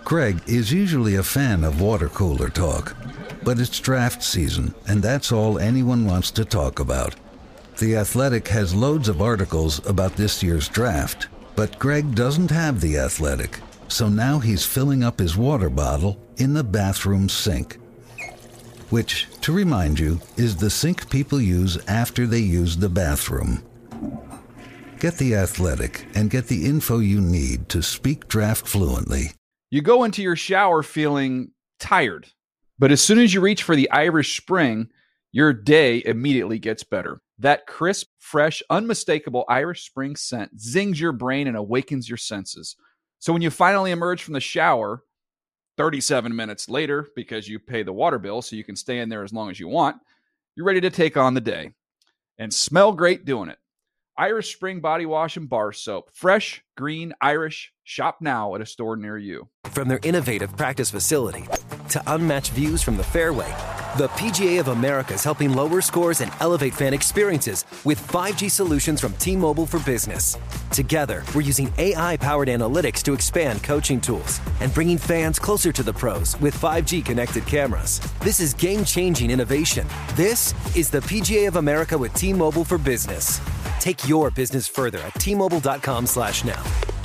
Greg is usually a fan of water cooler talk, but it's draft season, and that's all anyone wants to talk about. The Athletic has loads of articles about this year's draft, but Greg doesn't have The Athletic, so now he's filling up his water bottle in the bathroom sink, which, to remind you, is the sink people use after they use the bathroom. Get The Athletic and get the info you need to speak draft fluently. You go into your shower feeling tired, but as soon as you reach for the Irish Spring, your day immediately gets better. That crisp, fresh, unmistakable Irish Spring scent zings your brain and awakens your senses. So when you finally emerge from the shower, 37 minutes later, because you pay the water bill so you can stay in there as long as you want, you're ready to take on the day. And smell great doing it. Irish Spring Body Wash and Bar Soap. Fresh, green, Irish. Shop now at a store near you. From their innovative practice facility to unmatched views from the fairway, the PGA of America is helping lower scores and elevate fan experiences with 5G solutions from T-Mobile for Business. Together, we're using AI-powered analytics to expand coaching tools and bringing fans closer to the pros with 5G connected cameras. This is game-changing innovation. This is the PGA of America with T-Mobile for Business. Take your business further at T-Mobile.com/now.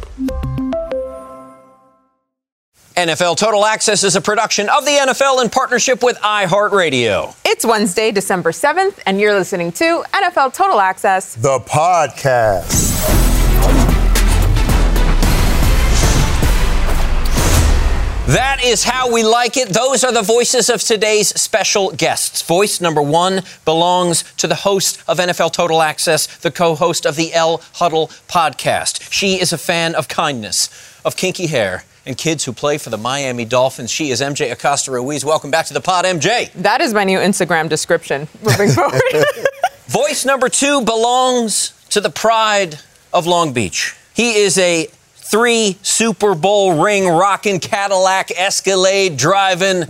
NFL Total Access is a production of the NFL in partnership with iHeartRadio. It's Wednesday, December 7th, and you're listening to NFL Total Access, the podcast. That is how we like it. Those are the voices of today's special guests. Voice number one belongs to the host of NFL Total Access, the co-host of the L Huddle podcast. She is a fan of kindness, of kinky hair, and kids who play for the Miami Dolphins. She is MJ Acosta-Ruiz. Welcome back to the pod, MJ. That is my new Instagram description moving forward. Voice number two belongs to the pride of Long Beach. He is a 3 Super Bowl ring rockin' Cadillac Escalade driving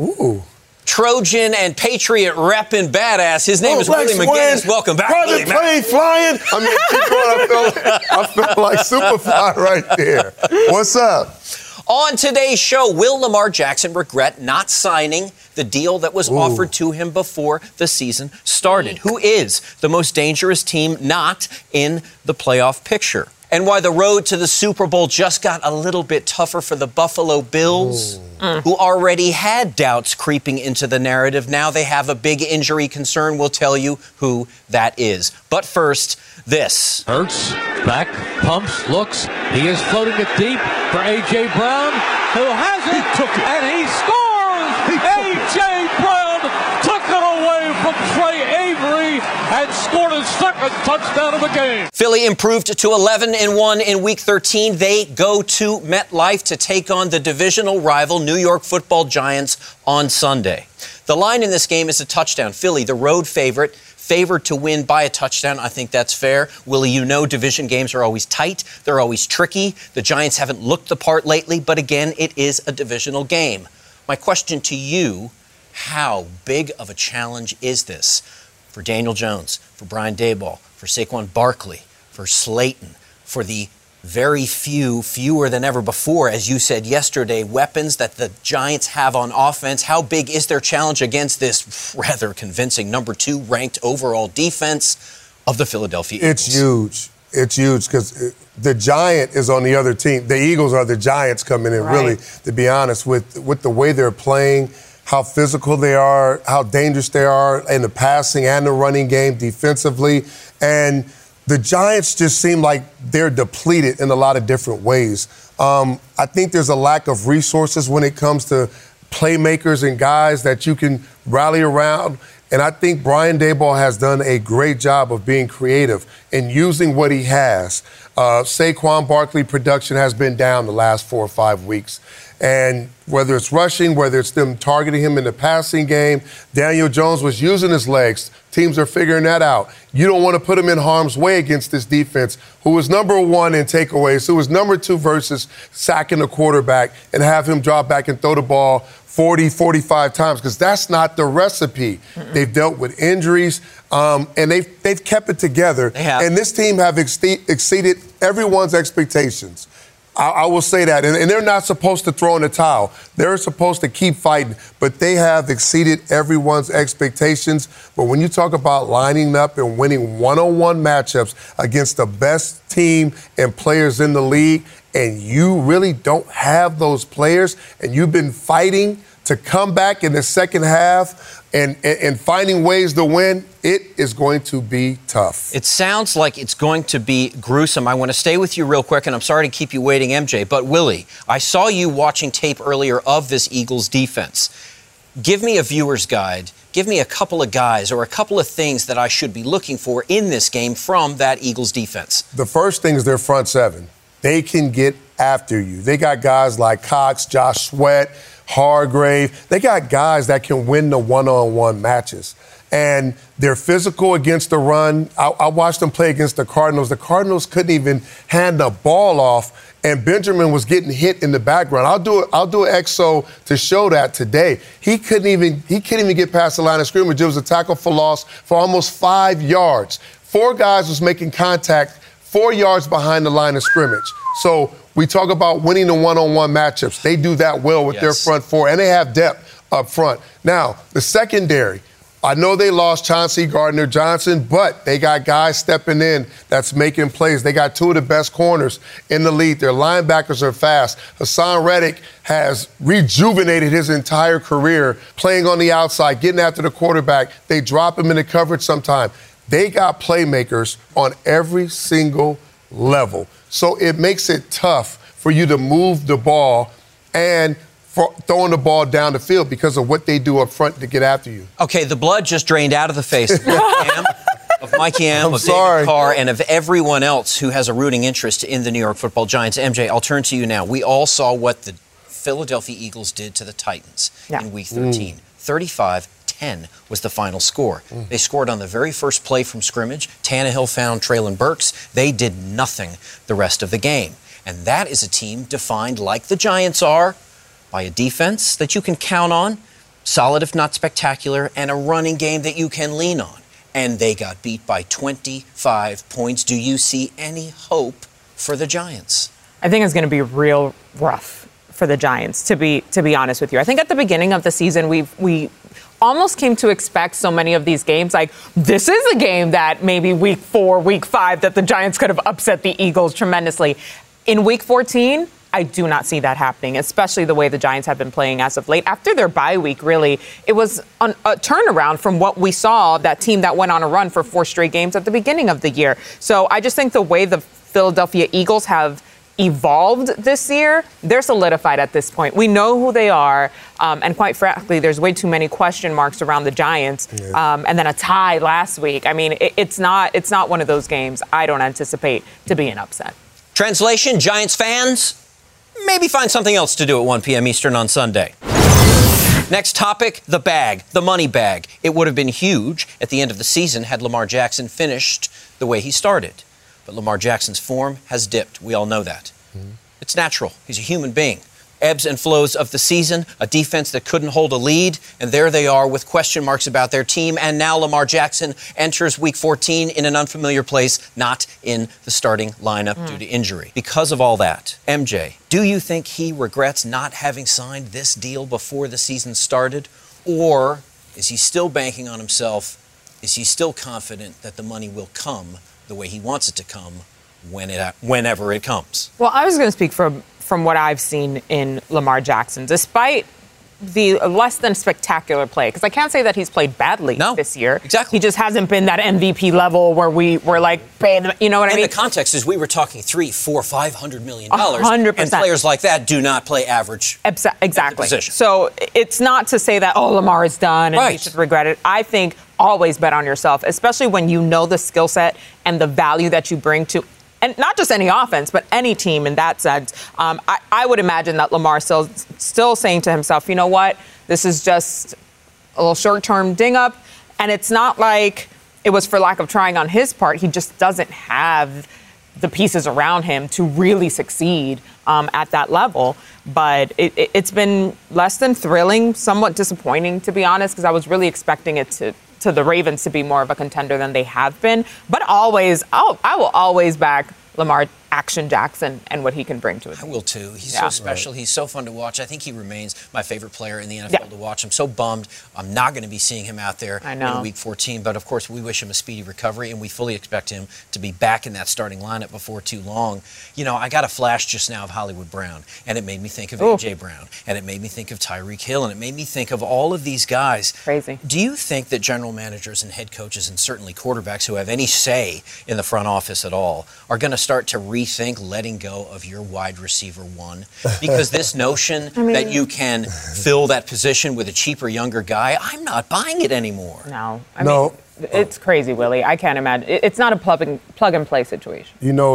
Trojan and Patriot reppin' badass. His name is Willie McGinnis. Welcome back, Willie. Private plane flying. I mean, keep going. I feel like Superfly right there. What's up? On today's show, will Lamar Jackson regret not signing the deal that was offered to him before the season started? Who is the most dangerous team not in the playoff picture? And why the road to the Super Bowl just got a little bit tougher for the Buffalo Bills, who already had doubts creeping into the narrative. Now they have a big injury concern. We'll tell you who that is. But first, this. Hurts, back, pumps, looks. He is floating it deep for A.J. Brown, who has it, and he scores! A.J. Brown took it away from Trey Avery and scored his second touchdown of the game. Philly improved to 11-1 in Week 13. They go to MetLife to take on the divisional rival New York Football Giants on Sunday. The line in this game is a touchdown. Philly, the road favorite, favored to win by a touchdown. I think that's fair. Willie, you know division games are always tight. They're always tricky. The Giants haven't looked the part lately, but again, it is a divisional game. My question to you, how big of a challenge is this for Daniel Jones, for Brian Daboll, for Saquon Barkley, for Slayton, for the very fewer than ever before, as you said yesterday, weapons that the Giants have on offense? How big is their challenge against this rather convincing number 2 ranked overall defense of the Philadelphia Eagles? It's huge. It's huge because the Giant is on the other team. The Eagles are the Giants coming in, really, to be honest, with the way they're playing, how physical they are, how dangerous they are in the passing and the running game defensively. And the Giants just seem like they're depleted in a lot of different ways. I think there's a lack of resources when it comes to playmakers and guys that you can rally around. And I think Brian Daboll has done a great job of being creative and using what he has. Saquon Barkley production has been down the last 4 or 5 weeks. And whether it's rushing, whether it's them targeting him in the passing game, Daniel Jones was using his legs. Teams are figuring that out. You don't want to put him in harm's way against this defense, who was number 1 in takeaways, who was number 2 versus sacking the quarterback, and have him drop back and throw the ball 40, 45 times, because that's not the recipe. They've dealt with injuries, and they've kept it together. And this team have exceeded everyone's expectations. I will say that. And they're not supposed to throw in the towel. They're supposed to keep fighting. But they have exceeded everyone's expectations. But when you talk about lining up and winning one-on-one matchups against the best team and players in the league, and you really don't have those players, and you've been fighting to come back in the second half and finding ways to win, it is going to be tough. It sounds like it's going to be gruesome. I want to stay with you real quick, and I'm sorry to keep you waiting, MJ. But, Willie, I saw you watching tape earlier of this Eagles defense. Give me a viewer's guide. Give me a couple of guys or a couple of things that I should be looking for in this game from that Eagles defense. The first thing is their front seven. They can get after you. They got guys like Cox, Josh Sweat, Hargrave. They got guys that can win the one-on-one matches. And they're physical against the run. I watched them play against the Cardinals. The Cardinals couldn't even hand the ball off, and Benjamin was getting hit in the background. I'll do an XO to show that today. He couldn't even get past the line of scrimmage. It was a tackle for loss for almost 5 yards. 4 guys was making contact 4 yards behind the line of scrimmage. So we talk about winning the one-on-one matchups. They do that well with their front four, and they have depth up front. Now, the secondary, I know they lost Chauncey Gardner-Johnson, but they got guys stepping in that's making plays. They got 2 of the best corners in the league. Their linebackers are fast. Hassan Reddick has rejuvenated his entire career playing on the outside, getting after the quarterback. They drop him in the coverage sometime. They got playmakers on every single level. So it makes it tough for you to move the ball and for throwing the ball down the field because of what they do up front to get after you. Okay, the blood just drained out of the face of Mikey M, of David Carr, and of everyone else who has a rooting interest in the New York Football Giants. MJ, I'll turn to you now. We all saw what the Philadelphia Eagles did to the Titans in Week 13. 35-10 was the final score. They scored on the very first play from scrimmage. Tannehill found Treylon Burks. They did nothing the rest of the game. And that is a team defined like the Giants are by a defense that you can count on, solid if not spectacular, and a running game that you can lean on. And they got beat by 25 points. Do you see any hope for the Giants? I think it's going to be real rough for the Giants, to be honest with you. I think at the beginning of the season, we almost came to expect so many of these games. Like, this is a game that maybe week 4, week 5, that the Giants could have upset the Eagles tremendously. In week 14, I do not see that happening, especially the way the Giants have been playing as of late. After their bye week, really, it was a turnaround from what we saw, that team that went on a run for 4 straight games at the beginning of the year. So I just think the way the Philadelphia Eagles have evolved this year, they're solidified at this point. We know who they are, and quite frankly, there's way too many question marks around the Giants, and then a tie last week. I mean, it's not one of those games I don't anticipate to be an upset. Translation, Giants fans, maybe find something else to do at 1 p.m. Eastern on Sunday. Next topic, the bag, the money bag. It would have been huge at the end of the season had Lamar Jackson finished the way he started. But Lamar Jackson's form has dipped. We all know that. It's natural. He's a human being. Ebbs and flows of the season, a defense that couldn't hold a lead, and there they are with question marks about their team. And now Lamar Jackson enters Week 14 in an unfamiliar place, not in the starting lineup due to injury. Because of all that, MJ, do you think he regrets not having signed this deal before the season started? Or is he still banking on himself? Is he still confident that the money will come the way he wants it to come whenever it comes? Well, I was going to speak from what I've seen in Lamar Jackson, despite the less than spectacular play, because I can't say that he's played badly this year. Exactly. He just hasn't been that MVP level where we were like, you know what I mean? And the context is we were talking $300, $400, $500 million. 100%. And players like that do not play average. Exactly. Position. So it's not to say that, Lamar is done and he should regret it. I think always bet on yourself, especially when you know the skill set and the value that you bring to, and not just any offense, but any team in that sense. I would imagine that Lamar still saying to himself, you know what, this is just a little short-term ding-up. And it's not like it was for lack of trying on his part. He just doesn't have the pieces around him to really succeed at that level. But it's been less than thrilling, somewhat disappointing, to be honest, because I was really expecting it to the Ravens to be more of a contender than they have been. But I will always back Lamar Action Jackson and what he can bring to it. I will too. He's so special. He's so fun to watch. I think he remains my favorite player in the NFL to watch. I'm so bummed I'm not going to be seeing him out there in Week 14. But, of course, we wish him a speedy recovery, and we fully expect him to be back in that starting lineup before too long. You know, I got a flash just now of Hollywood Brown, and it made me think of A.J. Brown, and it made me think of Tyreek Hill, and it made me think of all of these guys. Crazy. Do you think that general managers and head coaches, and certainly quarterbacks who have any say in the front office at all, are going to start to rethink letting go of your wide receiver one? Because this notion that you can fill that position with a cheaper, younger guy, I'm not buying it anymore. No. I mean, it's crazy, Willie. I can't imagine. It's not a plug-and-play situation. You know,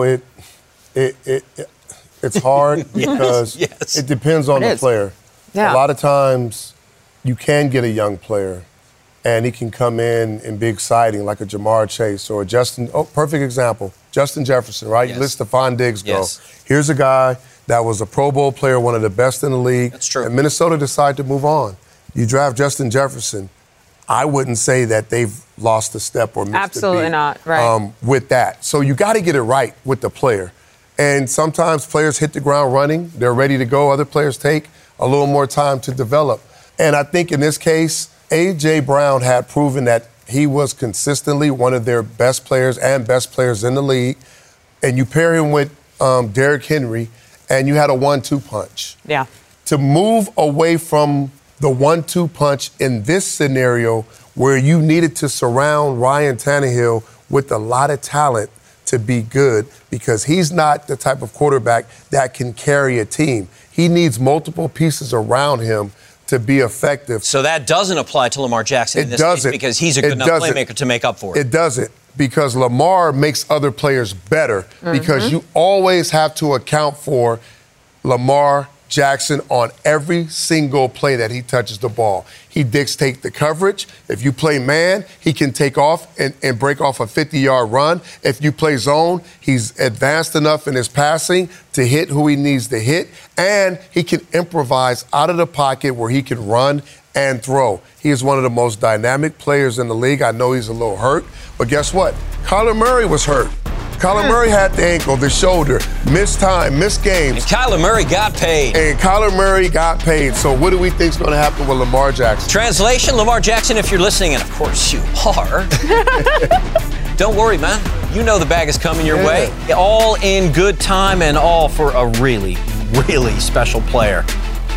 it's hard because it depends on the player. Yeah. A lot of times you can get a young player and he can come in and be exciting, like a Jamar Chase or a Justin. Oh, perfect example. Justin Jefferson, right? You let Stephon Diggs go. Here's a guy that was a Pro Bowl player, one of the best in the league. That's true. And Minnesota decided to move on. You draft Justin Jefferson. I wouldn't say that they've lost a step or missed a beat. Absolutely not, right. With that. So you got to get it right with the player. And sometimes players hit the ground running. They're ready to go. Other players take a little more time to develop. And I think in this case, A.J. Brown had proven that he was consistently one of their best players and best players in the league. And you pair him with Derrick Henry, and you had a 1-2 punch. Yeah. To move away from the 1-2 punch in this scenario where you needed to surround Ryan Tannehill with a lot of talent to be good, because he's not the type of quarterback that can carry a team. He needs multiple pieces around him to be effective. So that doesn't apply to Lamar Jackson in this case because he's a good enough playmaker to make up for it. It doesn't, because Lamar makes other players better because you always have to account for Lamar Jackson on every single play that he touches the ball. He dictates the coverage. If you play man, he can take off and break off a 50-yard run. If you play zone, he's advanced enough in his passing to hit who he needs to hit, and he can improvise out of the pocket where he can run and throw. He is one of the most dynamic players in the league. I know he's a little hurt, but guess what? Kyler Murray was hurt. Kyler Murray had the ankle, the shoulder, missed time, missed games. And Kyler Murray got paid. So what do we think is going to happen with Lamar Jackson? Translation, Lamar Jackson, if you're listening, and of course you are, don't worry, man. You know the bag is coming your way. All in good time and all for a really, really special player.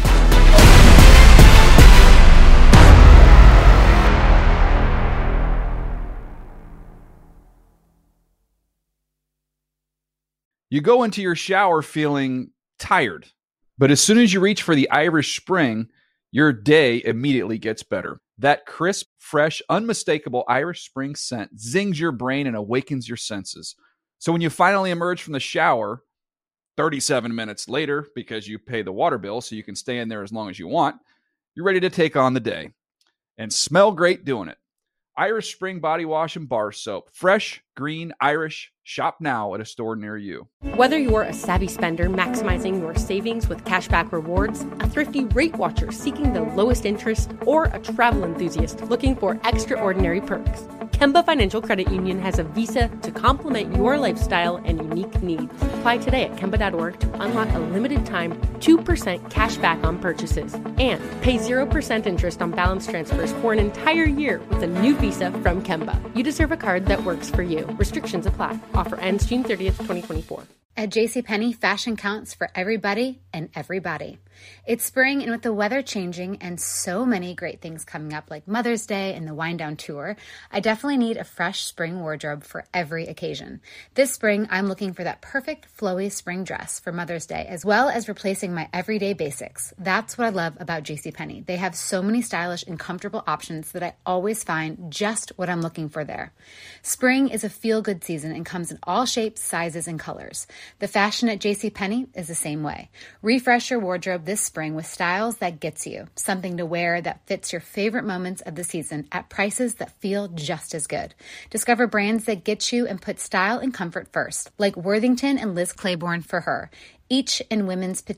You go into your shower feeling tired, but as soon as you reach for the Irish Spring, your day immediately gets better. That crisp, fresh, unmistakable Irish Spring scent zings your brain and awakens your senses. So when you finally emerge from the shower, 37 minutes later, because you pay the water bill so you can stay in there as long as you want, you're ready to take on the day and smell great doing it. Irish Spring Body Wash and Bar Soap. Fresh, green, Irish. Shop now at a store near you. Whether you're a savvy spender maximizing your savings with cashback rewards, a thrifty rate watcher seeking the lowest interest, or a travel enthusiast looking for extraordinary perks, Kemba Financial Credit Union has a visa to complement your lifestyle and unique needs. Apply today at Kemba.org to unlock a limited time 2% cash back on purchases and pay 0% interest on balance transfers for an entire year with a new visa from Kemba. You deserve a card that works for you. Restrictions apply. Offer ends June 30th, 2024. At JCPenney, fashion counts for everybody and everybody. It's spring, and with the weather changing and so many great things coming up like Mother's Day and the Wind Down Tour, I definitely need a fresh spring wardrobe for every occasion. This spring, I'm looking for that perfect flowy spring dress for Mother's Day, as well as replacing my everyday basics. That's what I love about JCPenney. They have so many stylish and comfortable options that I always find just what I'm looking for there. Spring is a feel-good season and comes in all shapes, sizes, and colors. The fashion at JCPenney is the same way. Refresh your wardrobe this spring with styles that gets you, something to wear that fits your favorite moments of the season at prices that feel just as good. Discover brands that get you and put style and comfort first, like Worthington and Liz Claiborne for her, each in women's petite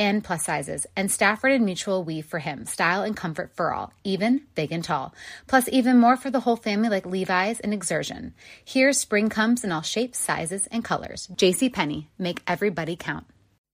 and plus sizes, and Stafford and Mutual weave for him. Style and comfort for all, even big and tall. Plus even more for the whole family like Levi's and Exertion. Here, spring comes in all shapes, sizes, and colors. JCPenney, make everybody count.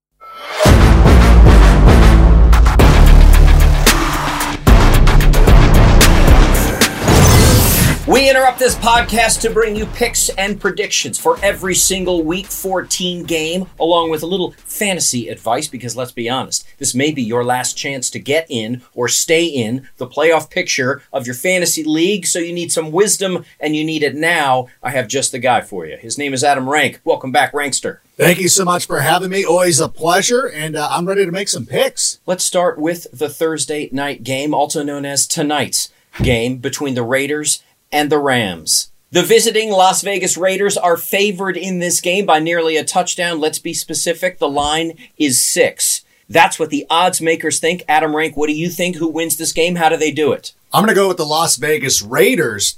We interrupt this podcast to bring you picks and predictions for every single Week 14 game, along with a little fantasy advice, because let's be honest, this may be your last chance to get in or stay in the playoff picture of your fantasy league, so you need some wisdom, and you need it now. I have just the guy for you. His name is Adam Rank. Welcome back, Rankster. Thank you so much for having me. Always a pleasure, and I'm ready to make some picks. Let's start with the Thursday night game, also known as tonight's game between the Raiders and the Rams. The visiting Las Vegas Raiders are favored in this game by nearly a touchdown. Let's be specific. The line is 6. That's what the odds makers think. Adam Rank, what do you think? Who wins this game? How do they do it? I'm going to go with the Las Vegas Raiders,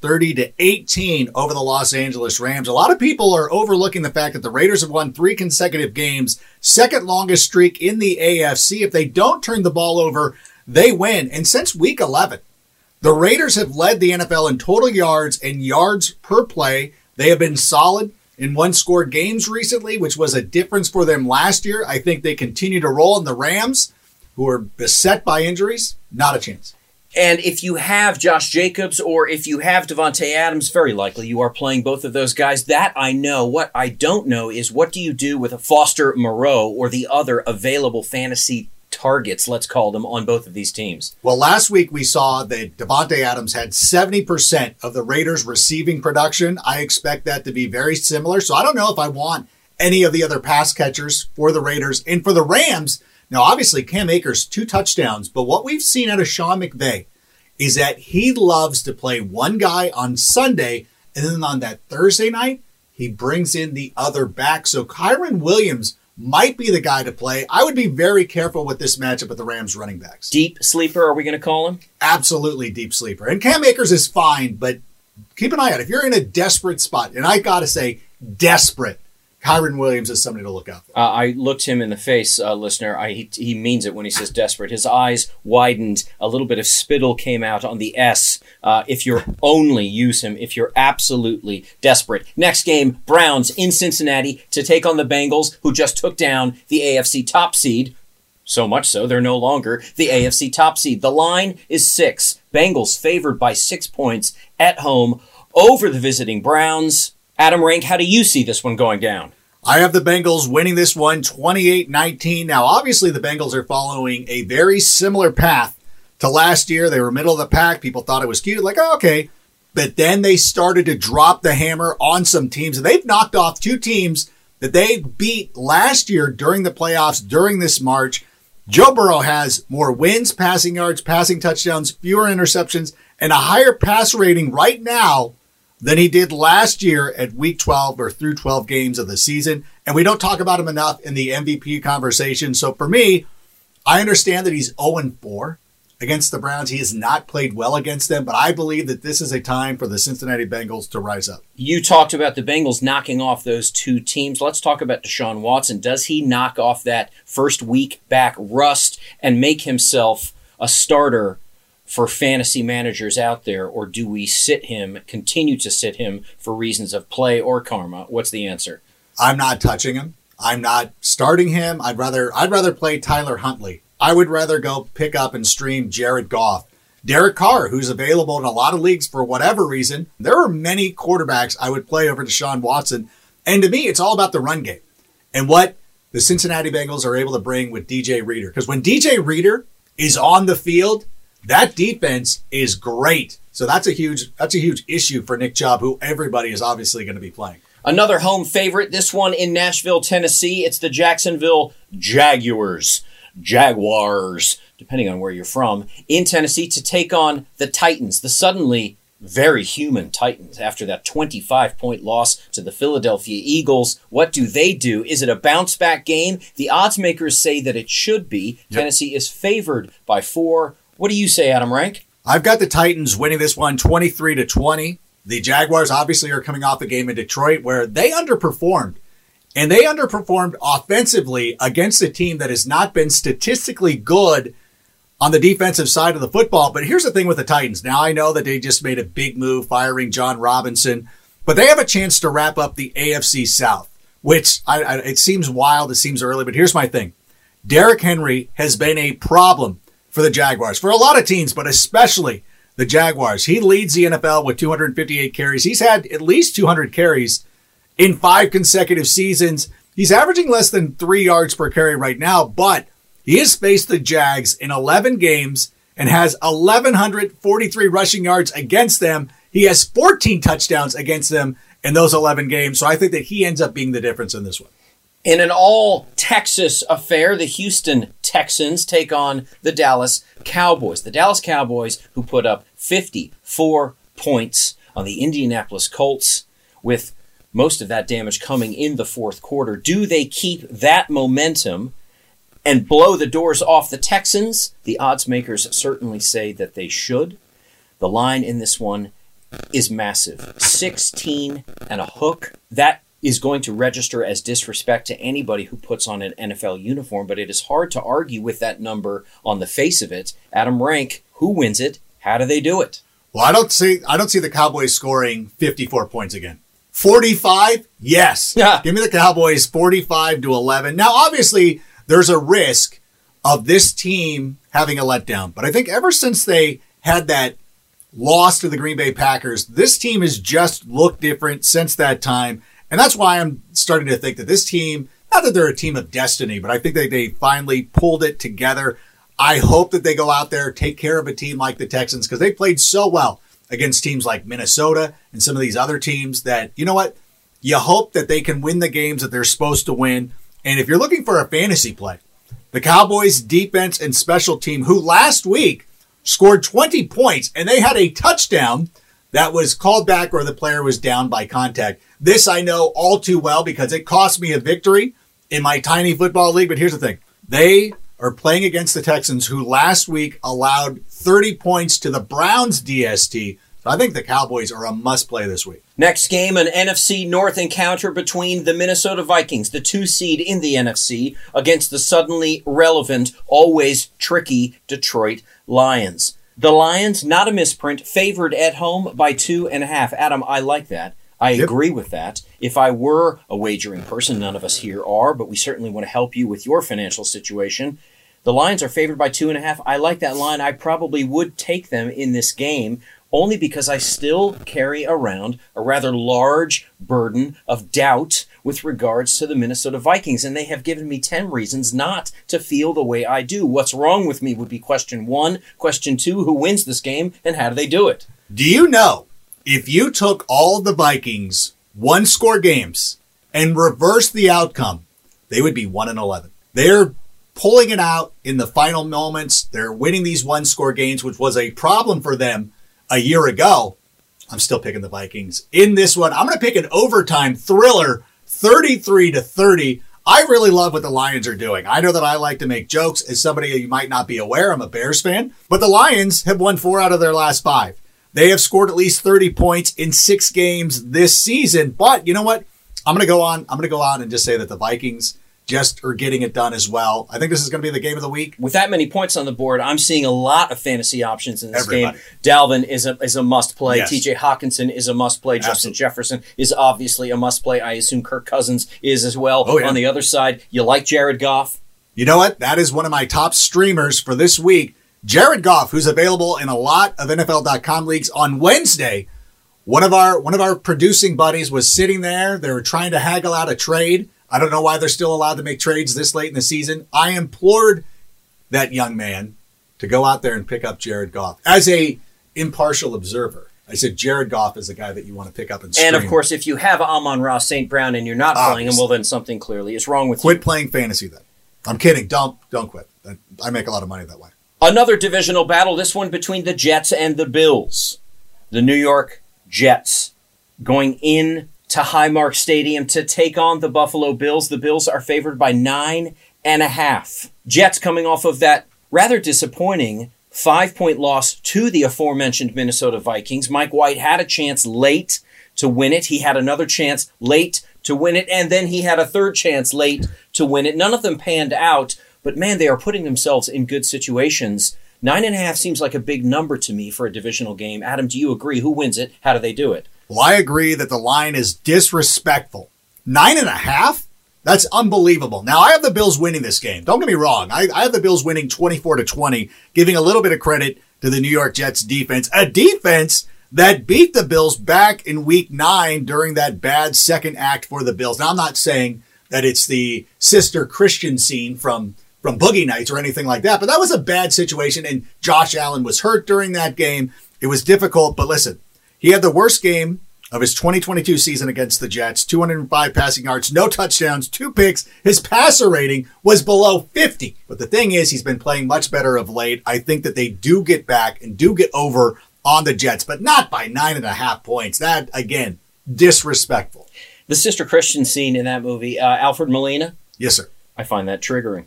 30-18 over the Los Angeles Rams. A lot of people are overlooking the fact that the Raiders have won 3 consecutive games, second longest streak in the AFC. If they don't turn the ball over, they win. And since week 11, the Raiders have led the NFL in total yards and yards per play. They have been solid in one-score games recently, which was a difference for them last year. I think they continue to roll. And the Rams, who are beset by injuries, not a chance. And if you have Josh Jacobs or if you have Devontae Adams, very likely you are playing both of those guys. That I know. What I don't know is what do you do with a Foster Moreau or the other available fantasy targets, let's call them, on both of these teams? Well, last week we saw that Devontae Adams had 70% of the Raiders' receiving production. I expect that to be very similar. So I don't know if I want any of the other pass catchers for the Raiders. And for the Rams, now obviously Cam Akers, 2 touchdowns, but what we've seen out of Sean McVay is that he loves to play one guy on Sunday, and then on that Thursday night, he brings in the other back. So Kyren Williams might be the guy to play. I would be very careful with this matchup with the Rams running backs. Deep sleeper, are we going to call him? Absolutely deep sleeper. And Cam Akers is fine, but keep an eye out. If you're in a desperate spot, and I got to say desperate, Kyren Williams is somebody to look out for. I looked him in the face, listener. He means it when he says desperate. His eyes widened. A little bit of spittle came out on the S. If you're only use him, if you're absolutely desperate. Next game, Browns in Cincinnati to take on the Bengals, who just took down the AFC top seed. So much so, they're no longer the AFC top seed. The line is 6. Bengals favored by 6 points at home over the visiting Browns. Adam Rank, how do you see this one going down? I have the Bengals winning this one 28-19. Now, obviously, the Bengals are following a very similar path to last year. They were middle of the pack. People thought it was cute. Like, oh, okay. But then they started to drop the hammer on some teams. And they've knocked off 2 teams that they beat last year during the playoffs, during this March. Joe Burrow has more wins, passing yards, passing touchdowns, fewer interceptions, and a higher pass rating right now than he did last year at week 12 or through 12 games of the season. And we don't talk about him enough in the MVP conversation. So for me, I understand that he's 0-4 against the Browns. He has not played well against them, but I believe that this is a time for the Cincinnati Bengals to rise up. You talked about the Bengals knocking off those 2 teams. Let's talk about Deshaun Watson. Does he knock off that first week back rust and make himself a starter for fantasy managers out there, or do we continue to sit him for reasons of play or karma? What's the answer? I'm not touching him. I'm not starting him. I'd rather play Tyler Huntley. I would rather go pick up and stream Jared Goff. Derek Carr, who's available in a lot of leagues for whatever reason. There are many quarterbacks I would play over Deshaun Watson. And to me, it's all about the run game and what the Cincinnati Bengals are able to bring with DJ Reader. Because when DJ Reader is on the field, that defense is great. So that's a huge issue for Nick Chubb, who everybody is obviously going to be playing. Another home favorite, this one in Nashville, Tennessee. It's the Jacksonville Jaguars, depending on where you're from, in Tennessee to take on the Titans, the suddenly very human Titans after that 25-point loss to the Philadelphia Eagles. What do they do? Is it a bounce-back game? The odds makers say that it should be. Yep. Tennessee is favored by 4. What do you say, Adam Rank? I've got the Titans winning this one 23-20. The Jaguars obviously are coming off a game in Detroit where they underperformed And they underperformed offensively against a team that has not been statistically good on the defensive side of the football. But here's the thing with the Titans. Now, I know that they just made a big move firing John Robinson, but they have a chance to wrap up the AFC South, which it seems wild. It seems early, but here's my thing. Derrick Henry has been a problem for the Jaguars, for a lot of teams, but especially the Jaguars. He leads the NFL with 258 carries. He's had at least 200 carries in 5 consecutive seasons. He's averaging less than 3 yards per carry right now, but he has faced the Jags in 11 games and has 1,143 rushing yards against them. He has 14 touchdowns against them in those 11 games. So I think that he ends up being the difference in this one. In an all-Texas affair, the Houston Texans take on the Dallas Cowboys. The Dallas Cowboys, who put up 54 points on the Indianapolis Colts, with most of that damage coming in the fourth quarter. Do they keep that momentum and blow the doors off the Texans? The odds makers certainly say that they should. The line in this one is massive. 16 and a hook. That is going to register as disrespect to anybody who puts on an NFL uniform, but it is hard to argue with that number on the face of it. Adam Rank, who wins it? How do they do it? Well, I don't see the Cowboys scoring 54 points again. 45? Yes. Yeah. Give me the Cowboys 45-11. Now, obviously, there's a risk of this team having a letdown, but I think ever since they had that loss to the Green Bay Packers, this team has just looked different since that time. And that's why I'm starting to think that this team, not that they're a team of destiny, but I think that they finally pulled it together. I hope that they go out there, take care of a team like the Texans, because they played so well against teams like Minnesota and some of these other teams that, you know what? You hope that they can win the games that they're supposed to win. And if you're looking for a fantasy play, the Cowboys defense and special team, who last week scored 20 points and they had a touchdown that was called back or the player was down by contact. This I know all too well because it cost me a victory in my tiny football league. But here's the thing. They are playing against the Texans, who last week allowed 30 points to the Browns DST. So I think the Cowboys are a must-play this week. Next game, an NFC North encounter between the Minnesota Vikings, the 2 seed in the NFC, against the suddenly relevant, always tricky Detroit Lions. The Lions, not a misprint, favored at home by 2.5. Adam, I like that. I agree with that. If I were a wagering person, none of us here are, but we certainly want to help you with your financial situation. The Lions are favored by 2.5. I like that line. I probably would take them in this game, only because I still carry around a rather large burden of doubt with regards to the Minnesota Vikings, and they have given me 10 reasons not to feel the way I do. What's wrong with me would be question 1. Question 2, who wins this game, and how do they do it? Do you know, if you took all the Vikings one-score games and reversed the outcome, they would be 1-11. They're pulling it out in the final moments. They're winning these one-score games, which was a problem for them a year ago. I'm still picking the Vikings. In this one, I'm going to pick an overtime thriller, 33-30. I really love what the Lions are doing. I know that I like to make jokes. As somebody you might not be aware, I'm a Bears fan. But the Lions have won 4 out of their last 5. They have scored at least 30 points in 6 games this season. But you know what? I'm going to go on and just say that the Vikings just are getting it done as well. I think this is going to be the game of the week. With that many points on the board, I'm seeing a lot of fantasy options in this game. Dalvin is a must-play. Yes. TJ Hawkinson is a must-play. Absolutely. Justin Jefferson is obviously a must-play. I assume Kirk Cousins is as well. Oh, yeah. On the other side, you like Jared Goff? You know what? That is one of my top streamers for this week. Jared Goff, who's available in a lot of NFL.com leagues. On Wednesday, one of our producing buddies was sitting there. They were trying to haggle out a trade. I don't know why they're still allowed to make trades this late in the season. I implored that young man to go out there and pick up Jared Goff. As a impartial observer, I said Jared Goff is the guy that you want to pick up and stream. And, of course, if you have Amon-Ra St. Brown and you're not playing him, well, then something clearly is wrong with you. Quit playing fantasy then. I'm kidding. Don't quit. I make a lot of money that way. Another divisional battle, this one between the Jets and the Bills. The New York Jets going in to Highmark Stadium to take on the Buffalo Bills. The Bills are favored by 9.5. Jets coming off of that rather disappointing 5-point loss to the aforementioned Minnesota Vikings. Mike White had a chance late to win it. He had another chance late to win it, and then he had a third chance late to win it. None of them panned out, but man, they are putting themselves in good situations. 9.5 seems like a big number to me for a divisional game. Adam, do you agree? Who wins it? How do they do it? Well, I agree that the line is disrespectful. 9.5? That's unbelievable. Now, I have the Bills winning this game. Don't get me wrong. I have the Bills winning 24-20, giving a little bit of credit to the New York Jets defense. A defense that beat the Bills back in week 9 during that bad second act for the Bills. Now, I'm not saying that it's the Sister Christian scene from Boogie Nights or anything like that, but that was a bad situation, and Josh Allen was hurt during that game. It was difficult, but listen, he had the worst game of his 2022 season against the Jets, 205 passing yards, no touchdowns, 2 picks. His passer rating was below 50. But the thing is, he's been playing much better of late. I think that they do get back and do get over on the Jets, but not by 9.5 points. That, again, disrespectful. The Sister Christian scene in that movie, Alfred Molina? Yes, sir. I find that triggering.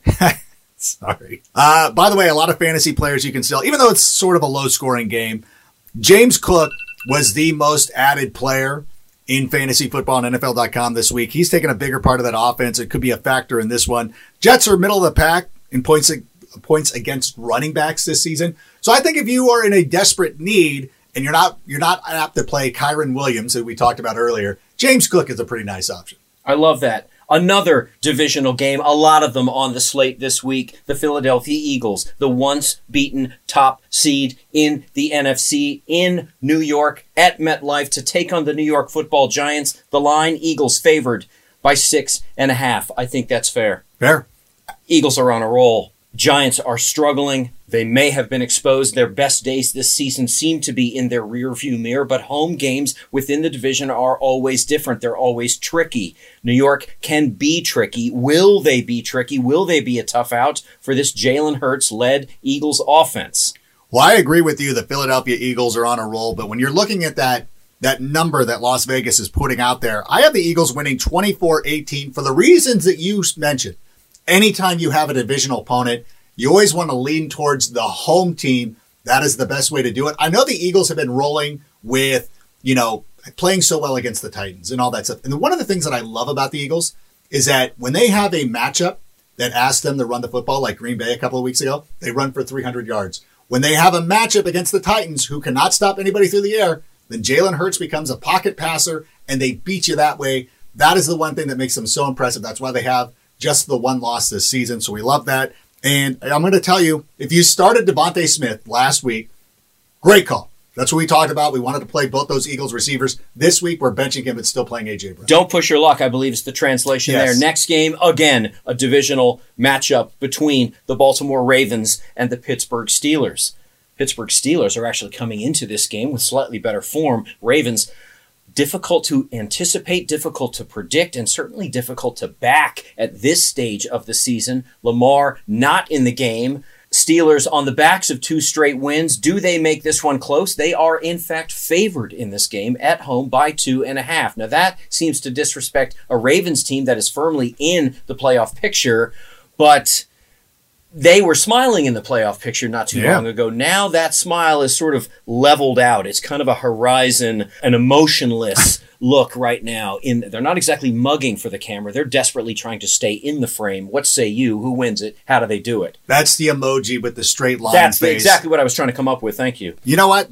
Sorry. By the way, a lot of fantasy players you can still, even though it's sort of a low-scoring game, James Cook was the most added player in fantasy football on NFL.com this week. He's taken a bigger part of that offense. It could be a factor in this one. Jets are middle of the pack in points against running backs this season. So I think if you are in a desperate need and you're not apt to play Kyren Williams, that we talked about earlier, James Cook is a pretty nice option. I love that. Another divisional game, a lot of them on the slate this week. The Philadelphia Eagles, the once beaten top seed in the NFC in New York at MetLife to take on the New York Football Giants. The line, Eagles favored by 6.5. I think that's fair. Fair. Eagles are on a roll. Giants are struggling. They may have been exposed. Their best days this season seem to be in their rearview mirror, but home games within the division are always different. They're always tricky. New York can be tricky. Will they be tricky? Will they be a tough out for this Jalen Hurts-led Eagles offense? Well, I agree with you. The Philadelphia Eagles are on a roll, but when you're looking at that number that Las Vegas is putting out there, I have the Eagles winning 24-18 for the reasons that you mentioned. Anytime you have a divisional opponent, you always want to lean towards the home team. That is the best way to do it. I know the Eagles have been rolling with, playing so well against the Titans and all that stuff. And one of the things that I love about the Eagles is that when they have a matchup that asks them to run the football, like Green Bay a couple of weeks ago, they run for 300 yards. When they have a matchup against the Titans who cannot stop anybody through the air, then Jalen Hurts becomes a pocket passer and they beat you that way. That is the one thing that makes them so impressive. That's why they have just the one loss this season. So we love that. And I'm going to tell you, if you started Devontae Smith last week, great call. That's what we talked about. We wanted to play both those Eagles receivers. This week, we're benching him, but still playing A.J. Brown. Don't push your luck, I believe is the translation there. Next game, again, a divisional matchup between the Baltimore Ravens and the Pittsburgh Steelers. Pittsburgh Steelers are actually coming into this game with slightly better form. Ravens, difficult to anticipate, difficult to predict, and certainly difficult to back at this stage of the season. Lamar not in the game. Steelers on the backs of 2 straight wins. Do they make this one close? They are, in fact, favored in this game at home by 2.5. Now, that seems to disrespect a Ravens team that is firmly in the playoff picture, but they were smiling in the playoff picture not too long ago. Now that smile is sort of leveled out. It's kind of a horizon, an emotionless look right now. They're not exactly mugging for the camera. They're desperately trying to stay in the frame. What say you? Who wins it? How do they do it? That's the emoji with the straight line That's face. Exactly what I was trying to come up with. Thank you. You know what?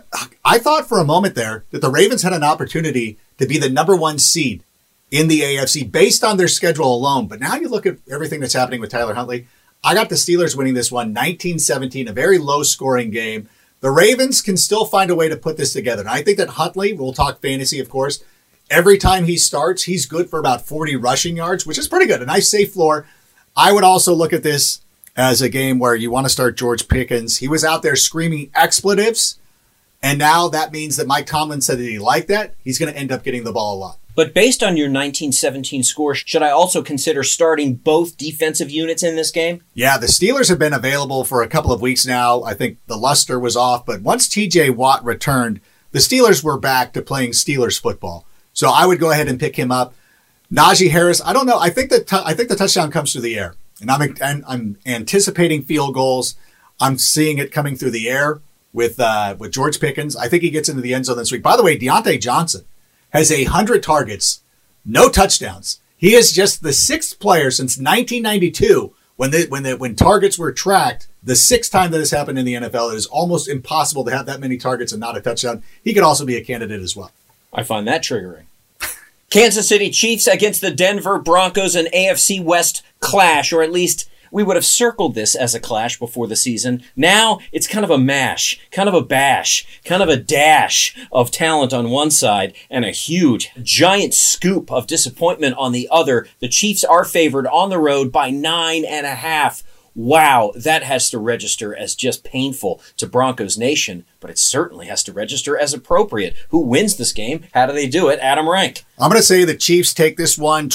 I thought for a moment there that the Ravens had an opportunity to be the number 1 seed in the AFC based on their schedule alone. But now you look at everything that's happening with Tyler Huntley. I got the Steelers winning this one 19-17, a very low-scoring game. The Ravens can still find a way to put this together. And I think that Huntley, we'll talk fantasy, of course, every time he starts, he's good for about 40 rushing yards, which is pretty good. A nice safe floor. I would also look at this as a game where you want to start George Pickens. He was out there screaming expletives, and now that means that Mike Tomlin said that he liked that. He's going to end up getting the ball a lot. But based on your 19-17 score, should I also consider starting both defensive units in this game? Yeah, the Steelers have been available for a couple of weeks now. I think the luster was off, but once TJ Watt returned, the Steelers were back to playing Steelers football. So I would go ahead and pick him up. Najee Harris, I don't know. I think the touchdown comes through the air, and I'm anticipating field goals. I'm seeing it coming through the air with George Pickens. I think he gets into the end zone this week. By the way, Deontay Johnson has 100 targets no touchdowns. He is just the sixth player since 1992 when targets were tracked, the sixth time that has happened in the NFL. It is almost impossible to have that many targets and not a touchdown. He could also be a candidate as well. I find that triggering. Kansas City Chiefs against the Denver Broncos, an AFC West clash, or at least we would have circled this as a clash before the season. Now it's kind of a mash, kind of a bash, kind of a dash of talent on one side and a huge, giant scoop of disappointment on the other. The Chiefs are favored on the road by 9.5. Wow, that has to register as just painful to Broncos Nation, but it certainly has to register as appropriate. Who wins this game? How do they do it? Adam Rank. I'm going to say the Chiefs take this one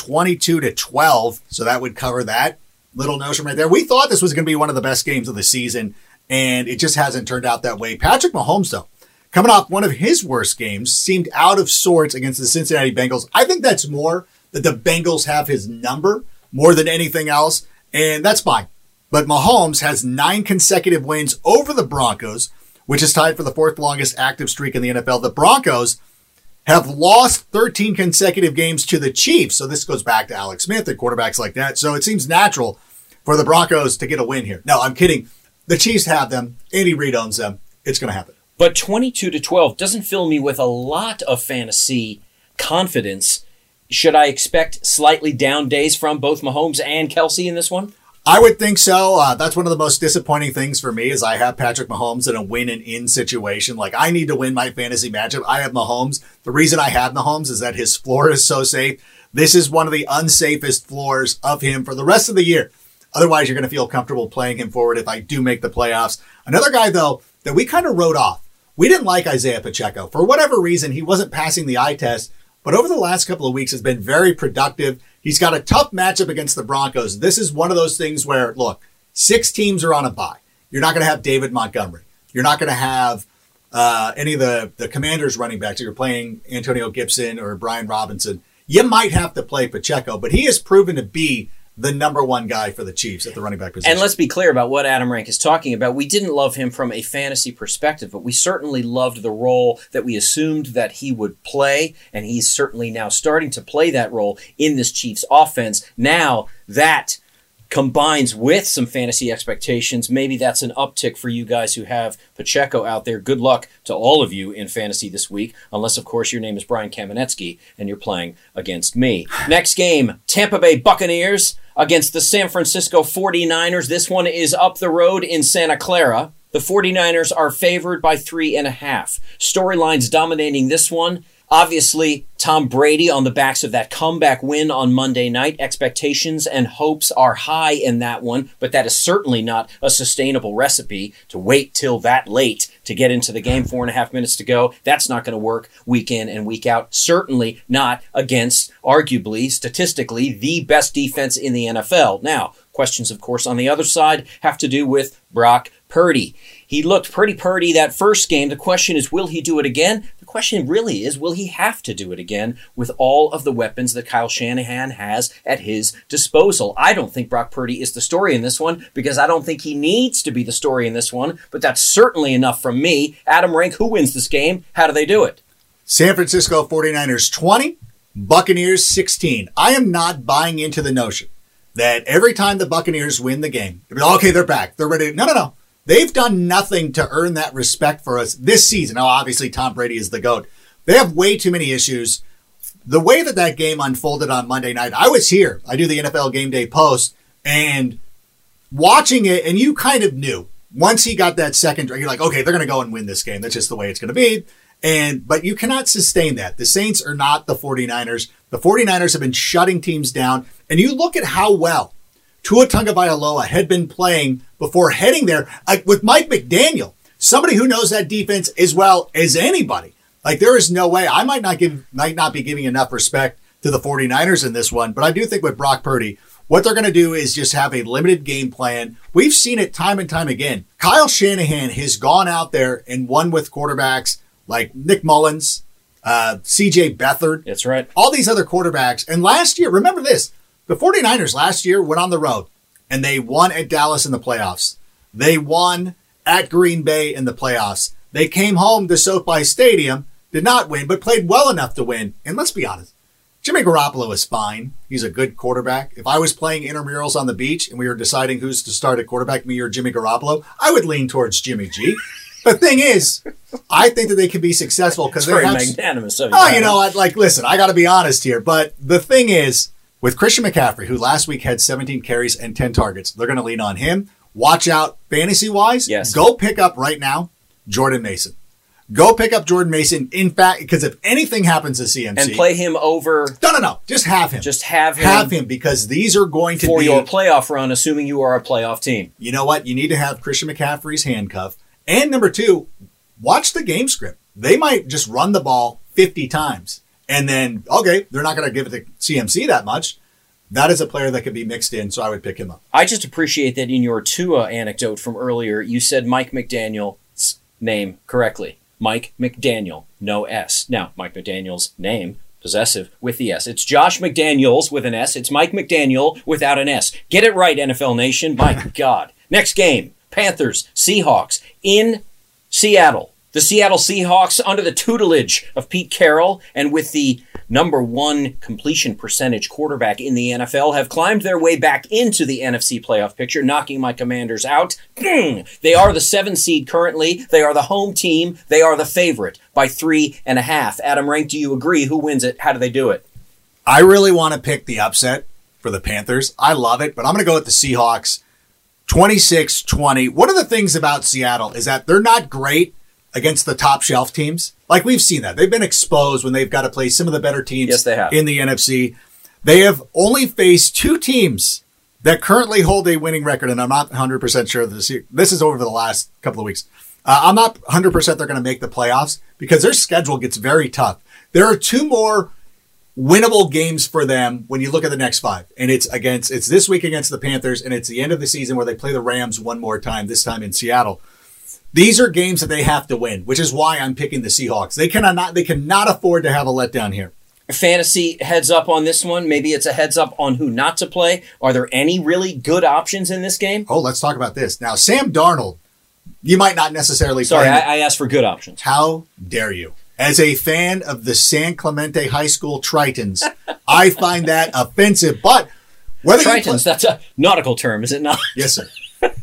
22-12, so that would cover that little notion right there. We thought this was going to be one of the best games of the season, and it just hasn't turned out that way. Patrick Mahomes, though, coming off one of his worst games, seemed out of sorts against the Cincinnati Bengals. I think that's more that the Bengals have his number more than anything else, and that's fine. But Mahomes has 9 consecutive wins over the Broncos, which is tied for the 4th longest active streak in the NFL. The Broncos have lost 13 consecutive games to the Chiefs. So this goes back to Alex Smith and quarterbacks like that. So it seems natural for the Broncos to get a win here. No, I'm kidding. The Chiefs have them. Andy Reid owns them. It's going to happen. But 22-12 doesn't fill me with a lot of fantasy confidence. Should I expect slightly down days from both Mahomes and Kelsey in this one? I would think so. That's one of the most disappointing things for me is I have Patrick Mahomes in a win and in situation. Like, I need to win my fantasy matchup. I have Mahomes. The reason I have Mahomes is that his floor is so safe. This is one of the unsafest floors of him for the rest of the year. Otherwise, you're going to feel comfortable playing him forward if I do make the playoffs. Another guy, though, that we kind of wrote off. We didn't like Isaiah Pacheco. For whatever reason, he wasn't passing the eye test. But over the last couple of weeks has been very productive. He's got a tough matchup against the Broncos. This is one of those things where, look, 6 teams are on a bye. You're not going to have David Montgomery. You're not going to have any of the Commanders running backs. You're playing Antonio Gibson or Brian Robinson. You might have to play Pacheco, but he has proven to be the number one guy for the Chiefs at the running back position. And let's be clear about what Adam Rank is talking about. We didn't love him from a fantasy perspective, but we certainly loved the role that we assumed that he would play, and he's certainly now starting to play that role in this Chiefs offense. Now that combines with some fantasy expectations, maybe that's an uptick for you guys who have Pacheco out there. Good luck to all of you in fantasy this week, unless, of course, your name is Brian Kamenetsky and you're playing against me. Next game, Tampa Bay Buccaneers against the San Francisco 49ers. This one is up the road in Santa Clara. The 49ers are favored by 3.5. Storylines dominating this one. Obviously, Tom Brady on the backs of that comeback win on Monday night. Expectations and hopes are high in that one, but that is certainly not a sustainable recipe to wait till that late to get into the game. 4.5 minutes to go. That's not going to work week in and week out. Certainly not against, arguably, statistically, the best defense in the NFL. Now, questions, of course, on the other side have to do with Brock Purdy. He looked pretty purdy that first game. The question is, will he do it again? The question really is, will he have to do it again with all of the weapons that Kyle Shanahan has at his disposal? I don't think Brock Purdy is the story in this one because I don't think he needs to be the story in this one, but that's certainly enough from me. Adam Rank, who wins this game? How do they do it? San Francisco 49ers 20, Buccaneers 16. I am not buying into the notion that every time the Buccaneers win the game, okay, they're back. They're ready. No. They've done nothing to earn that respect for us this season. Now, obviously, Tom Brady is the GOAT. They have way too many issues. The way that game unfolded on Monday night, I was here. I do the NFL Game Day post, and watching it, and you kind of knew. Once he got that second, you're like, okay, they're going to go and win this game. That's just the way it's going to be. But you cannot sustain that. The Saints are not the 49ers. The 49ers have been shutting teams down. And you look at how well Tua Tagovailoa had been playing before heading there with Mike McDaniel, somebody who knows that defense as well as anybody. Like, there is no way. I might not be giving enough respect to the 49ers in this one, but I do think with Brock Purdy, what they're going to do is just have a limited game plan. We've seen it time and time again. Kyle Shanahan has gone out there and won with quarterbacks like Nick Mullins, CJ Beathard. That's right. All these other quarterbacks. And last year, remember this, the 49ers last year went on the road and they won at Dallas in the playoffs. They won at Green Bay in the playoffs. They came home to SoFi Stadium, did not win, but played well enough to win. And let's be honest, Jimmy Garoppolo is fine. He's a good quarterback. If I was playing intramurals on the beach and we were deciding who's to start at quarterback, me or Jimmy Garoppolo, I would lean towards Jimmy G. The thing is, I think that they can be successful because they're very magnanimous of you. Oh, you know, listen, I got to be honest here. But the thing is, with Christian McCaffrey, who last week had 17 carries and 10 targets, they're going to lean on him. Watch out, fantasy-wise. Yes. Go pick up right now Jordan Mason. Go pick up Jordan Mason. In fact, because if anything happens to CMC. And play him over. No. Just have him. Just have him. Have him because these are going to for be. your playoff run, assuming you are a playoff team. You know what? You need to have Christian McCaffrey's handcuff. And number 2, watch the game script. They might just run the ball 50 times. And then, okay, they're not going to give it to CMC that much. That is a player that could be mixed in, so I would pick him up. I just appreciate that in your Tua anecdote from earlier, you said Mike McDaniel's name correctly. Mike McDaniel, no S. Now, Mike McDaniel's name, possessive with the S. It's Josh McDaniels with an S. It's Mike McDaniel without an S. Get it right, NFL Nation. My God. Next game, Panthers, Seahawks in Seattle. The Seattle Seahawks, under the tutelage of Pete Carroll and with the number 1 completion percentage quarterback in the NFL, have climbed their way back into the NFC playoff picture, knocking my Commanders out. They are the 7 seed currently. They are the home team. They are the favorite by 3.5. Adam Rank, do you agree? Who wins it? How do they do it? I really want to pick the upset for the Panthers. I love it, but I'm going to go with the Seahawks 26-20. One of the things about Seattle is that they're not great against the top shelf teams. Like we've seen that. They've been exposed when they've got to play some of the better teams Yes, they have. in the NFC. They have only faced 2 teams that currently hold a winning record, and I'm not 100% sure this is over the last couple of weeks. I'm not 100% they're going to make the playoffs because their schedule gets very tough. There are 2 more winnable games for them when you look at the next 5. And it's this week against the Panthers, and it's the end of the season where they play the Rams one more time, this time in Seattle. These are games that they have to win, which is why I'm picking the Seahawks. They cannot afford to have a letdown here. Fantasy heads up on this one. Maybe it's a heads up on who not to play. Are there any really good options in this game? Oh, let's talk about this. Now, Sam Darnold, you might not necessarily Sorry, play. I asked for good options. How dare you? As a fan of the San Clemente High School Tritons, I find that offensive. But whether Tritons, that's a nautical term, is it not? Yes, sir.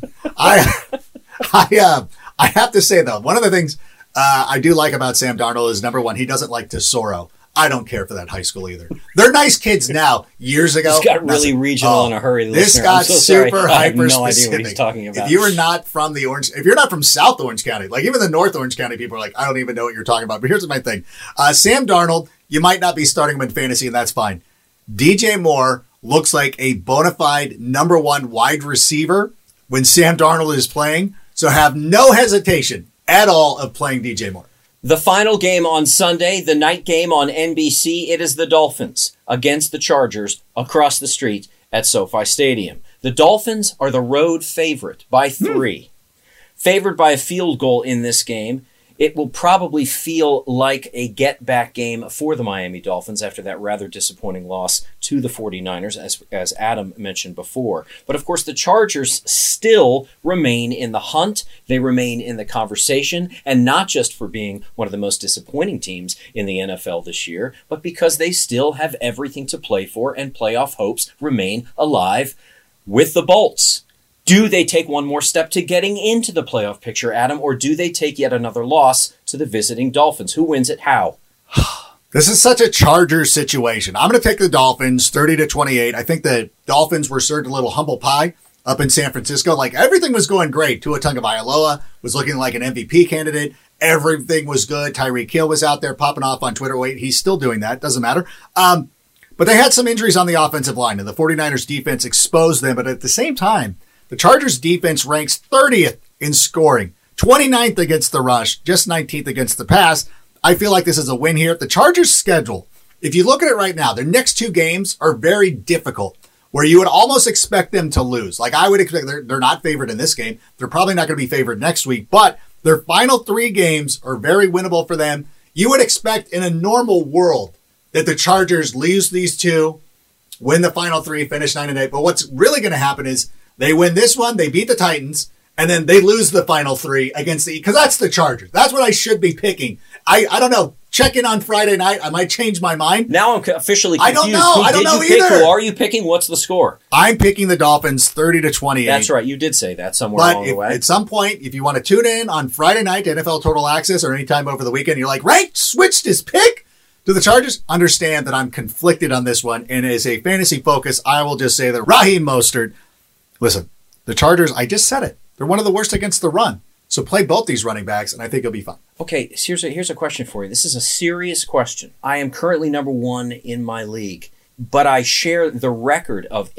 I have to say, though, one of the things I do like about Sam Darnold is, number 1, he doesn't like Tesoro. I don't care for that high school either. They're nice kids now. Years ago, This got really regional in a hurry. This listener. got super I have hyper no idea specific. what he's talking about. If you are not from if you're not from South Orange County, like even the North Orange County people are like, I don't even know what you're talking about. But here's my thing: Sam Darnold, you might not be starting him in fantasy, and that's fine. DJ Moore looks like a bona fide number 1 wide receiver when Sam Darnold is playing. So have no hesitation at all of playing DJ Moore. The final game on Sunday, the night game on NBC, it is the Dolphins against the Chargers across the street at SoFi Stadium. The Dolphins are the road favorite by 3. Favored by a field goal in this game. It will probably feel like a get-back game for the Miami Dolphins after that rather disappointing loss to the 49ers, as Adam mentioned before. But, of course, the Chargers still remain in the hunt. They remain in the conversation, and not just for being one of the most disappointing teams in the NFL this year, but because they still have everything to play for, and playoff hopes remain alive with the Bolts. Do they take one more step to getting into the playoff picture, Adam, or do they take yet another loss to the visiting Dolphins? Who wins it? How? This is such a Chargers situation. I'm going to take the Dolphins 30-28. I think the Dolphins were served a little humble pie up in San Francisco. Like everything was going great. Tua Tagovailoa was looking like an MVP candidate. Everything was good. Tyreek Hill was out there popping off on Twitter. Wait, he's still doing that. Doesn't matter. But they had some injuries on the offensive line, and the 49ers defense exposed them. But at the same time, the Chargers defense ranks 30th in scoring, 29th against the rush, just 19th against the pass. I feel like this is a win here. The Chargers' schedule, if you look at it right now, their next 2 games are very difficult, where you would almost expect them to lose. Like I would expect, they're not favored in this game. They're probably not going to be favored next week, but their final 3 games are very winnable for them. You would expect in a normal world that the Chargers lose these 2, win the final 3, finish 9-8. But what's really going to happen is they win this one, they beat the Titans, and then they lose the final 3 against because that's the Chargers. That's what I should be picking. I don't know. check in on Friday night. I might change my mind. Now I'm officially confused. I don't know. I don't know either. Who are you picking? What's the score? I'm picking the Dolphins 30-28. That's right. You did say that somewhere along the way. At some point, if you want to tune in on Friday night to NFL Total Access or anytime over the weekend, you're like, Rank switched his pick to the Chargers. Understand that I'm conflicted on this one. And as a fantasy focus, I will just say that Raheem Mostert. Listen, the Chargers, I just said it. They're one of the worst against the run. So play both these running backs, and I think it'll be fine. Okay, so here's a question for you. This is a serious question. I am currently number 1 in my league, but I share the record of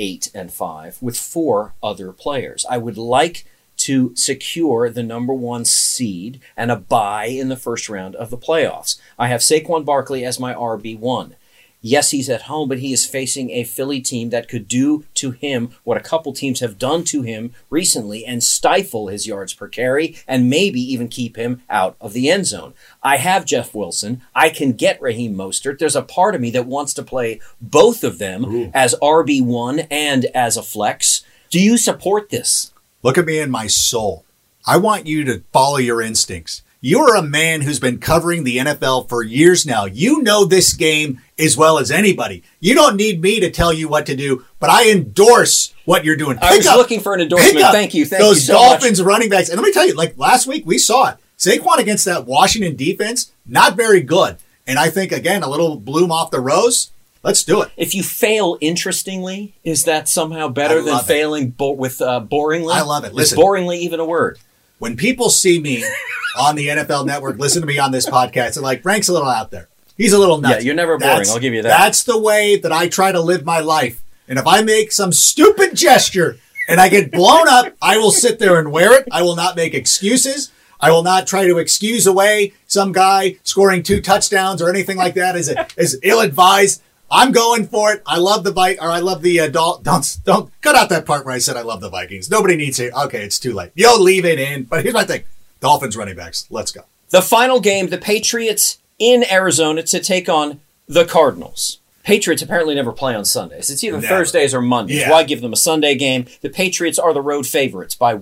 8-5 with 4 other players. I would like to secure the number 1 seed and a bye in the first round of the playoffs. I have Saquon Barkley as my RB1. Yes, he's at home, but he is facing a Philly team that could do to him what a couple teams have done to him recently and stifle his yards per carry and maybe even keep him out of the end zone. I have Jeff Wilson. I can get Raheem Mostert. There's a part of me that wants to play both of them as RB1 and as a flex. Do you support this? Look at me in my soul. I want you to follow your instincts. You are a man who's been covering the NFL for years now. You know this game as well as anybody. You don't need me to tell you what to do, but I endorse what you're doing. I was looking for an endorsement. Thank you. Thank you so much. Those Dolphins running backs. And let me tell you, like last week, we saw it. Saquon against that Washington defense, not very good. And I think, again, a little bloom off the rose. Let's do it. If you fail interestingly, is that somehow better than failing boringly? I love it. Listen, is boringly even a word? When people see me on the NFL Network, listen to me on this podcast, they're like, Frank's a little out there. He's a little nuts. Yeah, you're never boring. I'll give you that. That's the way that I try to live my life. And if I make some stupid gesture and I get blown up, I will sit there and wear it. I will not make excuses. I will not try to excuse away some guy scoring 2 touchdowns or anything like that as ill-advised. I'm going for it. I love the don't cut out that part where I said I love the Vikings. Nobody needs to. Okay, it's too late. You'll leave it in. But here's my thing. Dolphins running backs. Let's go. The final game, the Patriots in Arizona to take on the Cardinals. Patriots apparently never play on Sundays. It's either Thursdays or Mondays. Yeah. Why give them a Sunday game? The Patriots are the road favorites by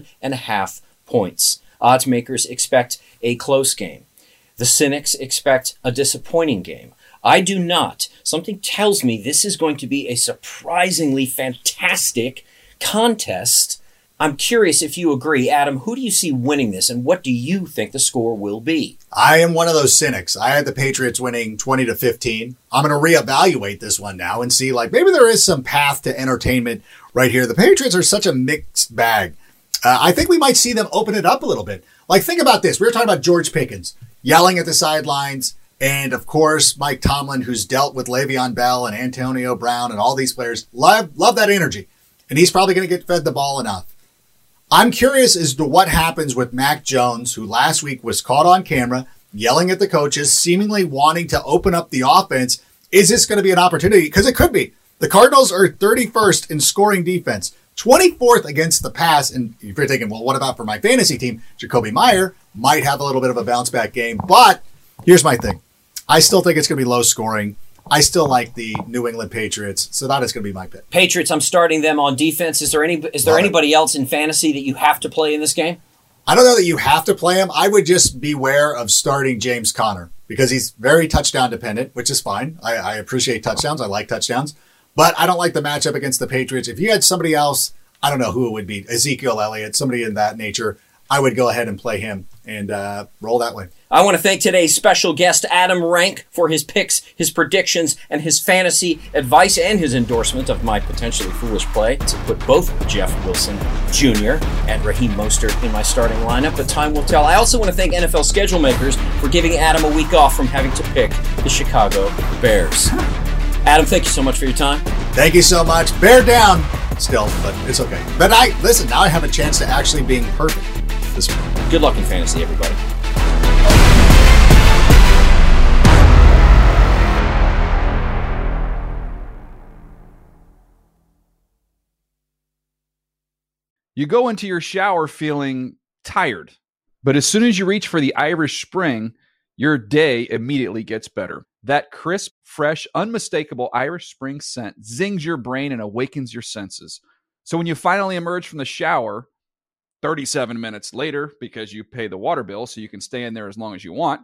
1.5 points. Odds makers expect a close game. The cynics expect a disappointing game. I do not. Something tells me this is going to be a surprisingly fantastic contest. I'm curious if you agree. Adam, who do you see winning this, and what do you think the score will be? I am one of those cynics. I had the Patriots winning 20-15. I'm going to reevaluate this one now and see, maybe there is some path to entertainment right here. The Patriots are such a mixed bag. I think we might see them open it up a little bit. Think about this. We were talking about George Pickens yelling at the sidelines. And, of course, Mike Tomlin, who's dealt with Le'Veon Bell and Antonio Brown and all these players, love that energy. And he's probably going to get fed the ball enough. I'm curious as to what happens with Mac Jones, who last week was caught on camera yelling at the coaches, seemingly wanting to open up the offense. Is this going to be an opportunity? Because it could be. The Cardinals are 31st in scoring defense, 24th against the pass. And if you're thinking, well, what about for my fantasy team? Jacoby Meyer might have a little bit of a bounce-back game. But here's my thing. I still think it's going to be low scoring. I still like the New England Patriots, so that is going to be my pick. Patriots, I'm starting them on defense. Is there anybody else in fantasy that you have to play in this game? I don't know that you have to play him. I would just beware of starting James Conner because he's very touchdown dependent, which is fine. I appreciate touchdowns. I like touchdowns. But I don't like the matchup against the Patriots. If you had somebody else, I don't know who it would be, Ezekiel Elliott, somebody in that nature, I would go ahead and play him and roll that way. I want to thank today's special guest, Adam Rank, for his picks, his predictions, and his fantasy advice and his endorsement of my potentially foolish play to put both Jeff Wilson Jr. and Raheem Mostert in my starting lineup, but time will tell. I also want to thank NFL schedule makers for giving Adam a week off from having to pick the Chicago Bears. Adam, thank you so much for your time. Thank you so much. Bear down still, but it's okay. But now I have a chance to actually being perfect this week. Good luck in fantasy, everybody. You go into your shower feeling tired, but as soon as you reach for the Irish Spring, your day immediately gets better. That crisp, fresh, unmistakable Irish Spring scent zings your brain and awakens your senses. So when you finally emerge from the shower, 37 minutes later, because you pay the water bill so you can stay in there as long as you want,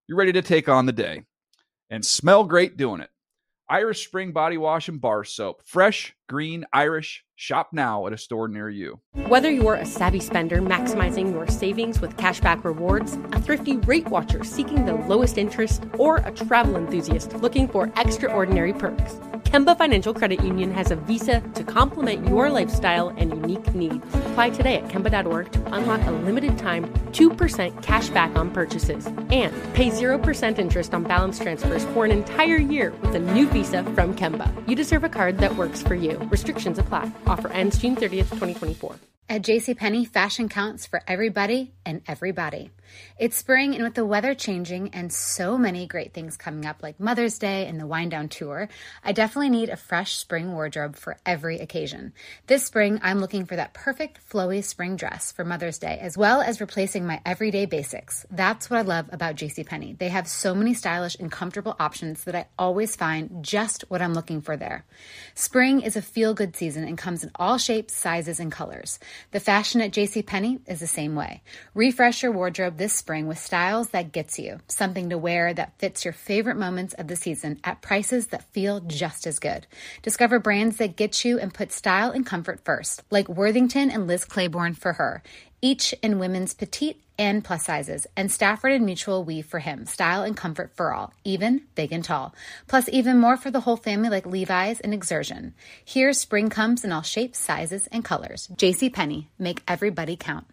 you're ready to take on the day and smell great doing it. Irish Spring Body Wash and Bar Soap. Fresh, green, Irish. Shop now at a store near you. Whether you're a savvy spender maximizing your savings with cashback rewards, a thrifty rate watcher seeking the lowest interest, or a travel enthusiast looking for extraordinary perks, Kemba Financial Credit Union has a visa to complement your lifestyle and unique needs. Apply today at Kemba.org to unlock a limited time 2% cash back on purchases and pay 0% interest on balance transfers for an entire year with a new visa from Kemba. You deserve a card that works for you. Restrictions apply. Offer ends June 30th, 2024. At JCPenney, fashion counts for everybody and everybody. It's spring, and with the weather changing and so many great things coming up like Mother's Day and the Wind Down Tour, I definitely need a fresh spring wardrobe for every occasion. This spring, I'm looking for that perfect flowy spring dress for Mother's Day, as well as replacing my everyday basics. That's what I love about JCPenney. They have so many stylish and comfortable options that I always find just what I'm looking for there. Spring is a feel-good season and comes in all shapes, sizes, and colors. The fashion at JCPenney is the same way. Refresh your wardrobe this spring with styles that gets you, something to wear that fits your favorite moments of the season at prices that feel just as good. Discover brands that get you and put style and comfort first, like Worthington and Liz Claiborne for her, each in women's petite and plus sizes, and Stafford and Mutual weave for him, style and comfort for all, even big and tall. Plus even more for the whole family like Levi's and Exertion. Here, spring comes in all shapes, sizes, and colors. JCPenney, make everybody count.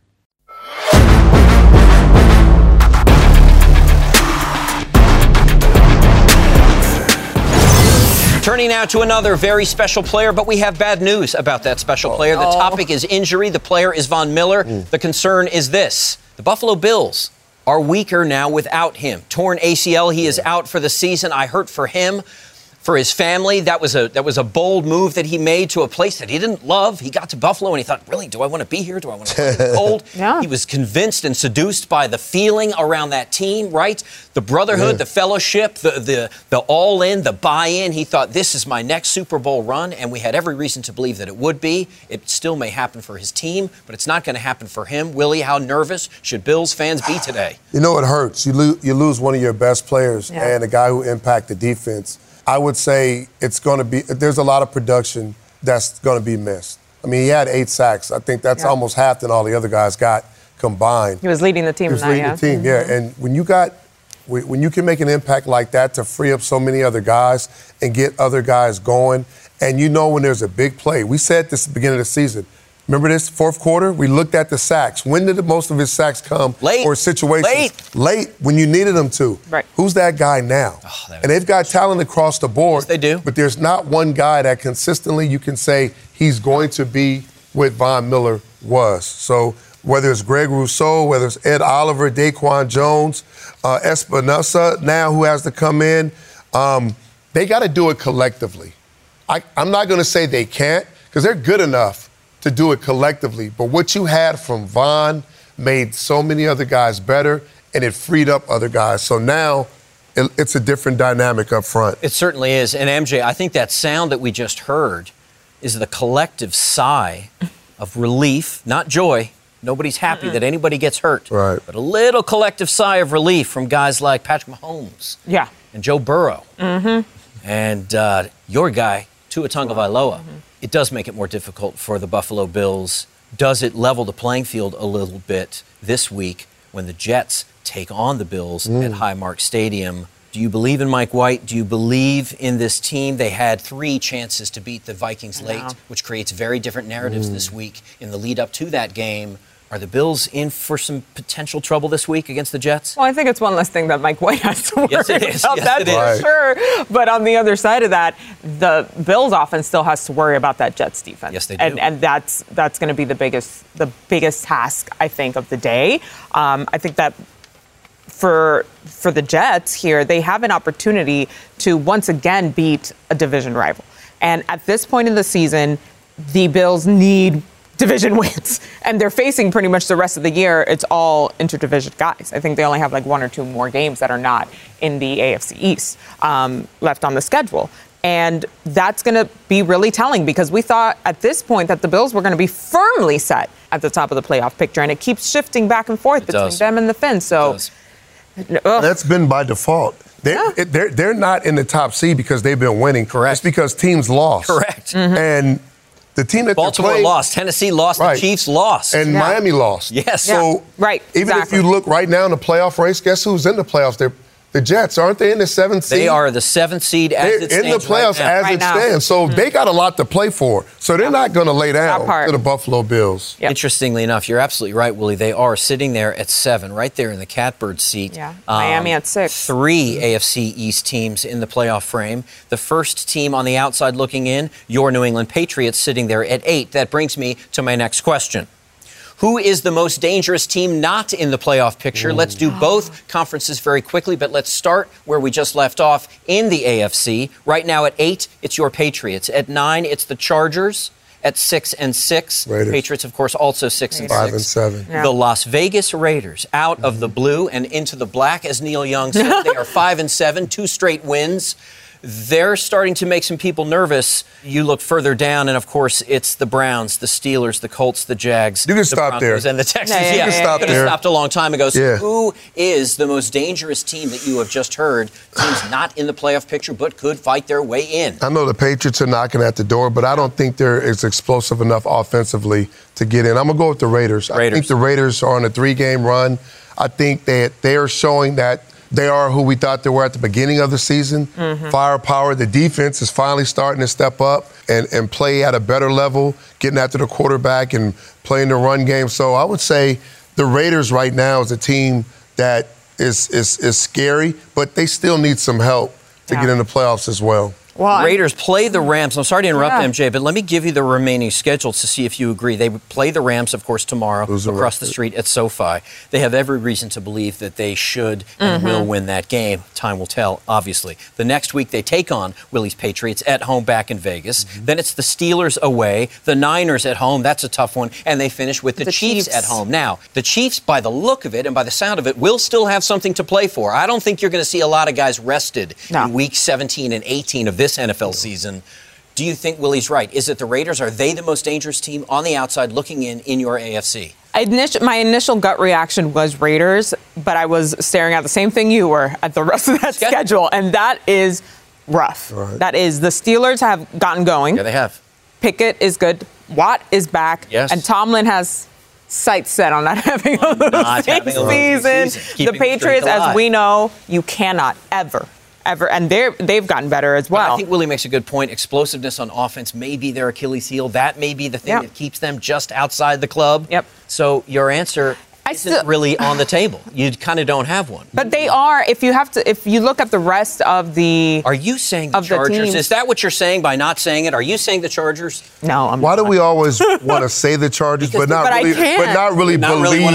Turning now to another very special player, but we have bad news about that special player. The topic is injury. The player is Von Miller. The concern is this. The Buffalo Bills are weaker now without him. Torn ACL, he is out for the season. I hurt for him, for his family. That was a bold move that he made to a place that he didn't love. He got to Buffalo and he thought, really, do I want to be here? Do I want to play in the cold? Yeah. He was convinced and seduced by the feeling around that team, right? The brotherhood, the fellowship, the all-in, the buy-in. He thought, this is my next Super Bowl run, and we had every reason to believe that it would be. It still may happen for his team, but it's not going to happen for him. Willie, how nervous should Bills fans be today? You know, it hurts. You lose one of your best players and a guy who impacted defense. I would say there's a lot of production that's going to be missed. I mean, he had 8 sacks. I think that's almost half than all the other guys got combined. He was leading the team. And when you can make an impact like that to free up so many other guys and get other guys going, and you know when there's a big play. We said this at the beginning of the season. Remember this, fourth quarter? We looked at the sacks. When did most of his sacks come? Late. Or situations? Late, when you needed them to. Right. Who's that guy now? And they've got talent across the board. Yes, they do. But there's not one guy that consistently you can say he's going to be what Von Miller was. So whether it's Greg Rousseau, whether it's Ed Oliver, Daquan Jones, Espinosa now who has to come in, they got to do it collectively. I'm not going to say they can't because they're good enough to do it collectively. But what you had from Von made so many other guys better, and it freed up other guys. So now it's a different dynamic up front. It certainly is. And MJ, I think that sound that we just heard is the collective sigh of relief, not joy. Nobody's happy that anybody gets hurt. Right. But a little collective sigh of relief from guys like Patrick Mahomes. Yeah. And Joe Burrow. And your guy, Tua Tagovailoa. It does make it more difficult for the Buffalo Bills. Does it level the playing field a little bit this week when the Jets take on the Bills at Highmark Stadium? Do you believe in Mike White? Do you believe in this team? They had 3 chances to beat the Vikings late, which creates very different narratives this week in the lead up to that game. Are the Bills in for some potential trouble this week against the Jets? Well, I think it's one less thing that Mike White has to worry Yes, it is. about. Yes, That's it is. for sure. But on the other side of that, the Bills offense still has to worry about that Jets defense. Yes, they do. And that's going to be the biggest task, I think, of the day. I think that for the Jets here, they have an opportunity to once again beat a division rival. And at this point in the season, the Bills need division wins, and they're facing pretty much the rest of the year. It's all interdivision guys. I think they only have like 1 or 2 more games that are not in the AFC East left on the schedule. And that's going to be really telling because we thought at this point that the Bills were going to be firmly set at the top of the playoff picture, and it keeps shifting back and forth between them and the Fins. So That's been by default. They're not in the top seed because they've been winning. Correct. It's because teams lost. Correct. And the team that Baltimore they're playing, lost. Tennessee lost. Right. The Chiefs lost. And Miami lost. Yes. So even if you look right now in the playoff race, guess who's in the playoffs? They're the Jets. Aren't they in the 7th seed? They are the 7th seed as it stands in the playoffs right as it stands. So they got a lot to play for. So they're not going to lay down to the Buffalo Bills. Interestingly enough, you're absolutely right, Willie. They are sitting there at 7, right there in the catbird seat. Yeah. Miami at 6. 3 AFC East teams in the playoff frame. The first team on the outside looking in, your New England Patriots, sitting there at 8. That brings me to my next question. Who is the most dangerous team not in the playoff picture? Let's do both conferences very quickly, but let's start where we just left off in the AFC. Right now at 8, it's your Patriots. At 9, it's the Chargers. At 6 and 6, Raiders. Patriots, of course, also 6 and 6. 5 and 7. Yeah. The Las Vegas Raiders, out of the blue and into the black, as Neil Young said, they are 5 and 7, 2 straight wins. They're starting to make some people nervous. You look further down, and of course, it's the Browns, the Steelers, the Colts, the Jags. You can the stop Broncos, there. And the Texans. You can stop could have there. stopped a long time ago. So Yeah. who is the most dangerous team that you have just heard? Teams not in the playoff picture, but could fight their way in. I know the Patriots are knocking at the door, but I don't think they're as explosive enough offensively to get in. I'm going to go with the Raiders. I think the Raiders are on a 3-game run. I think that they are showing that they are who we thought they were at the beginning of the season. Firepower. The defense is finally starting to step up and play at a better level, getting after the quarterback and playing the run game. So I would say the Raiders right now is a team that is scary, but they still need some help to get in the playoffs as well. Raiders play the Rams. I'm sorry to interrupt, MJ, but let me give you the remaining schedules to see if you agree. They play the Rams, of course, tomorrow across the street at SoFi. They have every reason to believe that they should and will win that game. Time will tell, obviously. The next week, they take on Willie's Patriots at home back in Vegas. Then it's the Steelers away, the Niners at home. That's a tough one. And they finish with the Chiefs at home. Now, the Chiefs, by the look of it and by the sound of it, will still have something to play for. I don't think you're going to see a lot of guys rested in week 17 and 18 of this NFL season. Do you think Willie's right? Is it the Raiders? Are they the most dangerous team on the outside looking in your AFC? My initial gut reaction was Raiders, but I was staring at the same thing you were at the rest of that schedule, and that is rough. Right. That is, the Steelers have gotten going. Yeah, they have. Pickett is good. Watt is back. Yes. And Tomlin has sights set on not having a losing season. The Patriots, as we know, you cannot ever, and they've gotten better as well. But I think Willie makes a good point. Explosiveness on offense may be their Achilles heel. That may be the thing that keeps them just outside the club. Yep. So your answer isn't really on the table. You kind of don't have one. But they are. If you look at the rest of the. Are you saying the Chargers? Is that what you're saying by not saying it? Are you saying the Chargers? No, I'm Why do we always want to say the Chargers, but not really believe?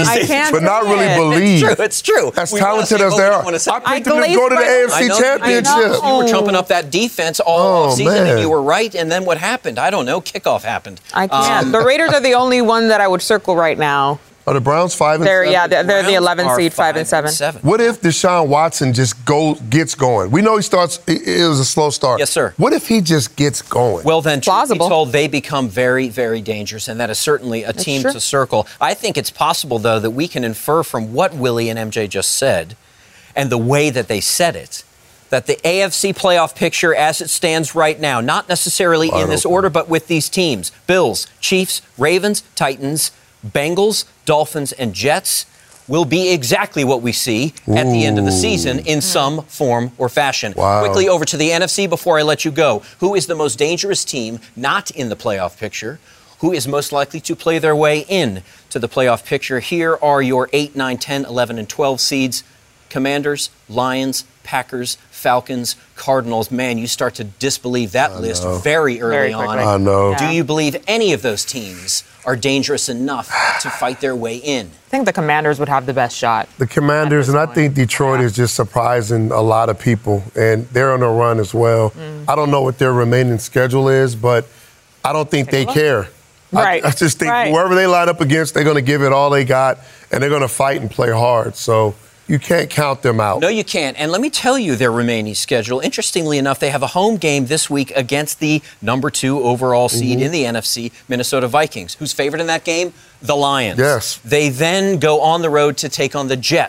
It's true. As talented as they are, I picked them to go to the AFC Championship. You were trumping up that defense all season, and you were right. And then what happened? I don't know. Kickoff happened. I can't. The Raiders are the only one that I would circle right now. Are the Browns 5 and 7? Yeah, they're the 11th seed, 5 and 7. What if Deshaun Watson just gets going? We know it was a slow start. Yes, sir. What if he just gets going? Well, then, truth be told, they become very, very dangerous, and that is certainly a team to circle. I think it's possible, though, that we can infer from what Willie and MJ just said and the way that they said it, that the AFC playoff picture as it stands right now, not necessarily in this order, but with these teams, Bills, Chiefs, Ravens, Titans, Bengals, Dolphins, and Jets, will be exactly what we see at the end of the season in some form or fashion. Quickly over to the NFC before I let you go. Who is the most dangerous team not in the playoff picture? Who is most likely to play their way in to the playoff picture? Here are your 8, 9, 10, 11, and 12 seeds. Commanders, Lions, Packers, Falcons, Cardinals. Man, you start to disbelieve that list very early on. I know. Yeah. Do you believe any of those teams are dangerous enough to fight their way in? I think the Commanders would have the best shot. The Commanders, and I think Detroit is just surprising a lot of people, and they're on a run as well. I don't know what their remaining schedule is, but I don't think they care. Right. I just think whoever they line up against, they're going to give it all they got, and they're going to fight and play hard. So you can't count them out. No, you can't. And let me tell you their remaining schedule. Interestingly enough, they have a home game this week against the number 2 overall seed in the NFC, Minnesota Vikings. Who's favored in that game? The Lions. Yes. They then go on the road to take on the Jets.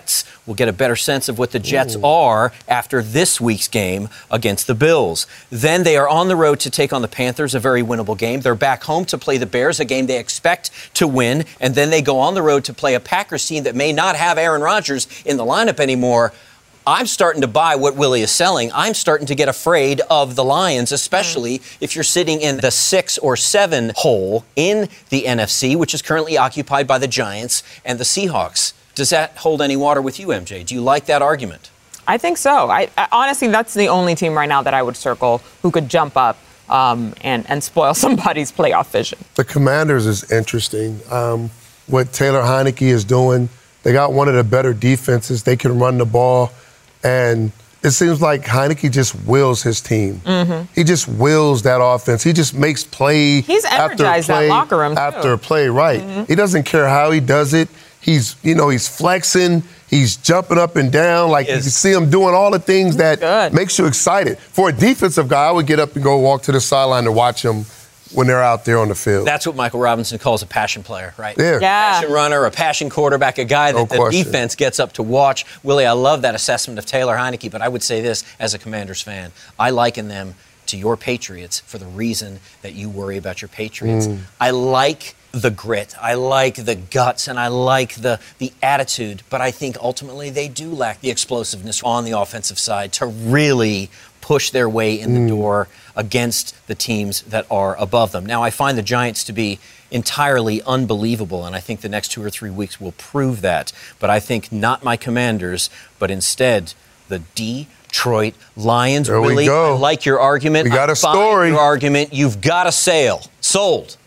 We'll get a better sense of what the Jets are after this week's game against the Bills. Then they are on the road to take on the Panthers, a very winnable game. They're back home to play the Bears, a game they expect to win. And then they go on the road to play a Packers team that may not have Aaron Rodgers in the lineup anymore. I'm starting to buy what Willie is selling. I'm starting to get afraid of the Lions, especially if you're sitting in the 6 or 7 hole in the NFC, which is currently occupied by the Giants and the Seahawks. Does that hold any water with you, MJ? Do you like that argument? I think so. I honestly, that's the only team right now that I would circle who could jump up and spoil somebody's playoff vision. The Commanders is interesting. What Taylor Heineke is doing, they got one of the better defenses. They can run the ball. And it seems like Heineke just wills his team. Mm-hmm. He just wills that offense. He just makes play He's energized that locker room, after play, right. Mm-hmm. He doesn't care how he does it. He's flexing. He's jumping up and down. Like, you can see him doing all the things that makes you excited. For a defensive guy, I would get up and go walk to the sideline to watch him when they're out there on the field. That's what Michael Robinson calls a passion player, right? Yeah. A passion runner, a passion quarterback, a guy that the defense gets up to watch. Willie, I love that assessment of Taylor Heineke, but I would say this as a Commanders fan. I liken them to your Patriots for the reason that you worry about your Patriots. I like the grit, I like the guts, and I like the attitude, but I think ultimately they do lack the explosiveness on the offensive side to really push their way in the door against the teams that are above them. Now, I find the Giants to be entirely unbelievable, and I think the next 2 or 3 weeks will prove that. But I think not my Commanders, but instead the Detroit Lions. There Really, we go. I like your argument. We got a story. Your argument. You've got a sale. Sold.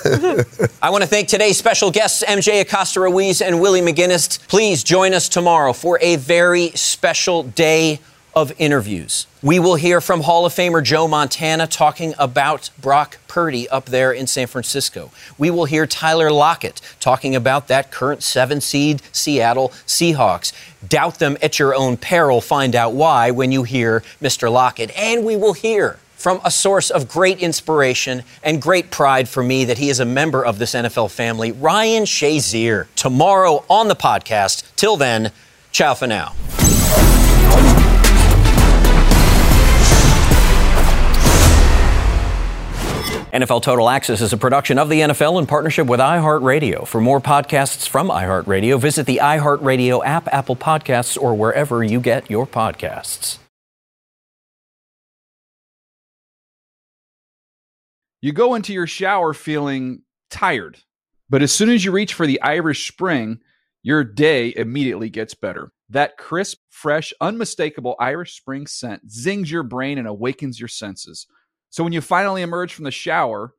I want to thank today's special guests, MJ Acosta-Ruiz and Willie McGinnis. Please join us tomorrow for a very special day of interviews. We will hear from Hall of Famer Joe Montana talking about Brock Purdy up there in San Francisco. We will hear Tyler Lockett talking about that current 7-seed Seattle Seahawks. Doubt them at your own peril. Find out why when you hear Mr. Lockett. And we will hear from a source of great inspiration and great pride for me that he is a member of this NFL family, Ryan Shazier, tomorrow on the podcast. Till then, ciao for now. NFL Total Access is a production of the NFL in partnership with iHeartRadio. For more podcasts from iHeartRadio, visit the iHeartRadio app, Apple Podcasts, or wherever you get your podcasts. You go into your shower feeling tired, but as soon as you reach for the Irish Spring, your day immediately gets better. That crisp, fresh, unmistakable Irish Spring scent zings your brain and awakens your senses. So when you finally emerge from the shower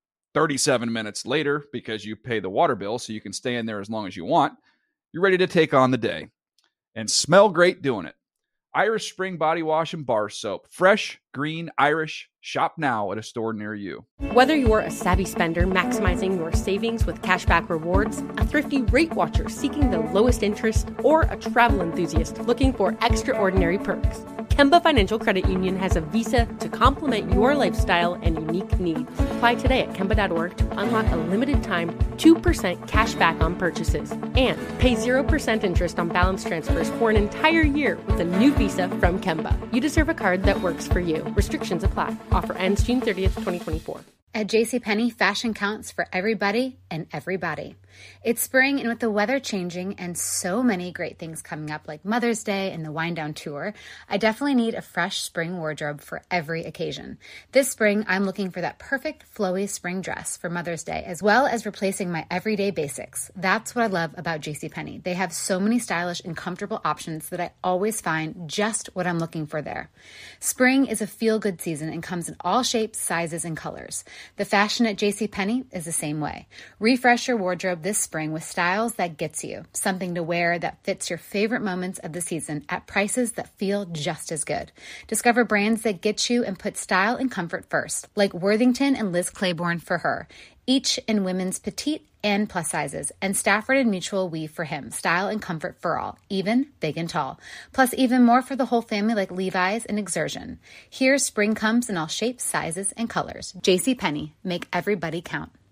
37 minutes later, because you pay the water bill so you can stay in there as long as you want, you're ready to take on the day and smell great doing it. Irish Spring Body Wash and Bar Soap. Fresh, green, Irish. Shop now at a store near you. Whether you're a savvy spender maximizing your savings with cashback rewards, a thrifty rate watcher seeking the lowest interest, or a travel enthusiast looking for extraordinary perks, Kemba Financial Credit Union has a visa to complement your lifestyle and unique needs. Apply today at Kemba.org to unlock a limited-time 2% cash back on purchases and pay 0% interest on balance transfers for an entire year with a new visa from Kemba. You deserve a card that works for you. Restrictions apply. Offer ends June 30th, 2024. At JCPenney, fashion counts for everybody and everybody. It's spring, and with the weather changing and so many great things coming up like Mother's Day and the Wind Down Tour, I definitely need a fresh spring wardrobe for every occasion. This spring, I'm looking for that perfect flowy spring dress for Mother's Day, as well as replacing my everyday basics. That's what I love about JCPenney. They have so many stylish and comfortable options that I always find just what I'm looking for there. Spring is a feel-good season and comes in all shapes, sizes, and colors. The fashion at JCPenney is the same way. Refresh your wardrobe this spring with styles that gets you, something to wear that fits your favorite moments of the season at prices that feel just as good. Discover brands that get you and put style and comfort first, like Worthington and Liz Claiborne for her, each in women's petite and plus sizes, and Stafford and Mutual weave for him, style and comfort for all, even big and tall. Plus even more for the whole family like Levi's and Exertion. Here, spring comes in all shapes, sizes, and colors. JCPenney, make everybody count.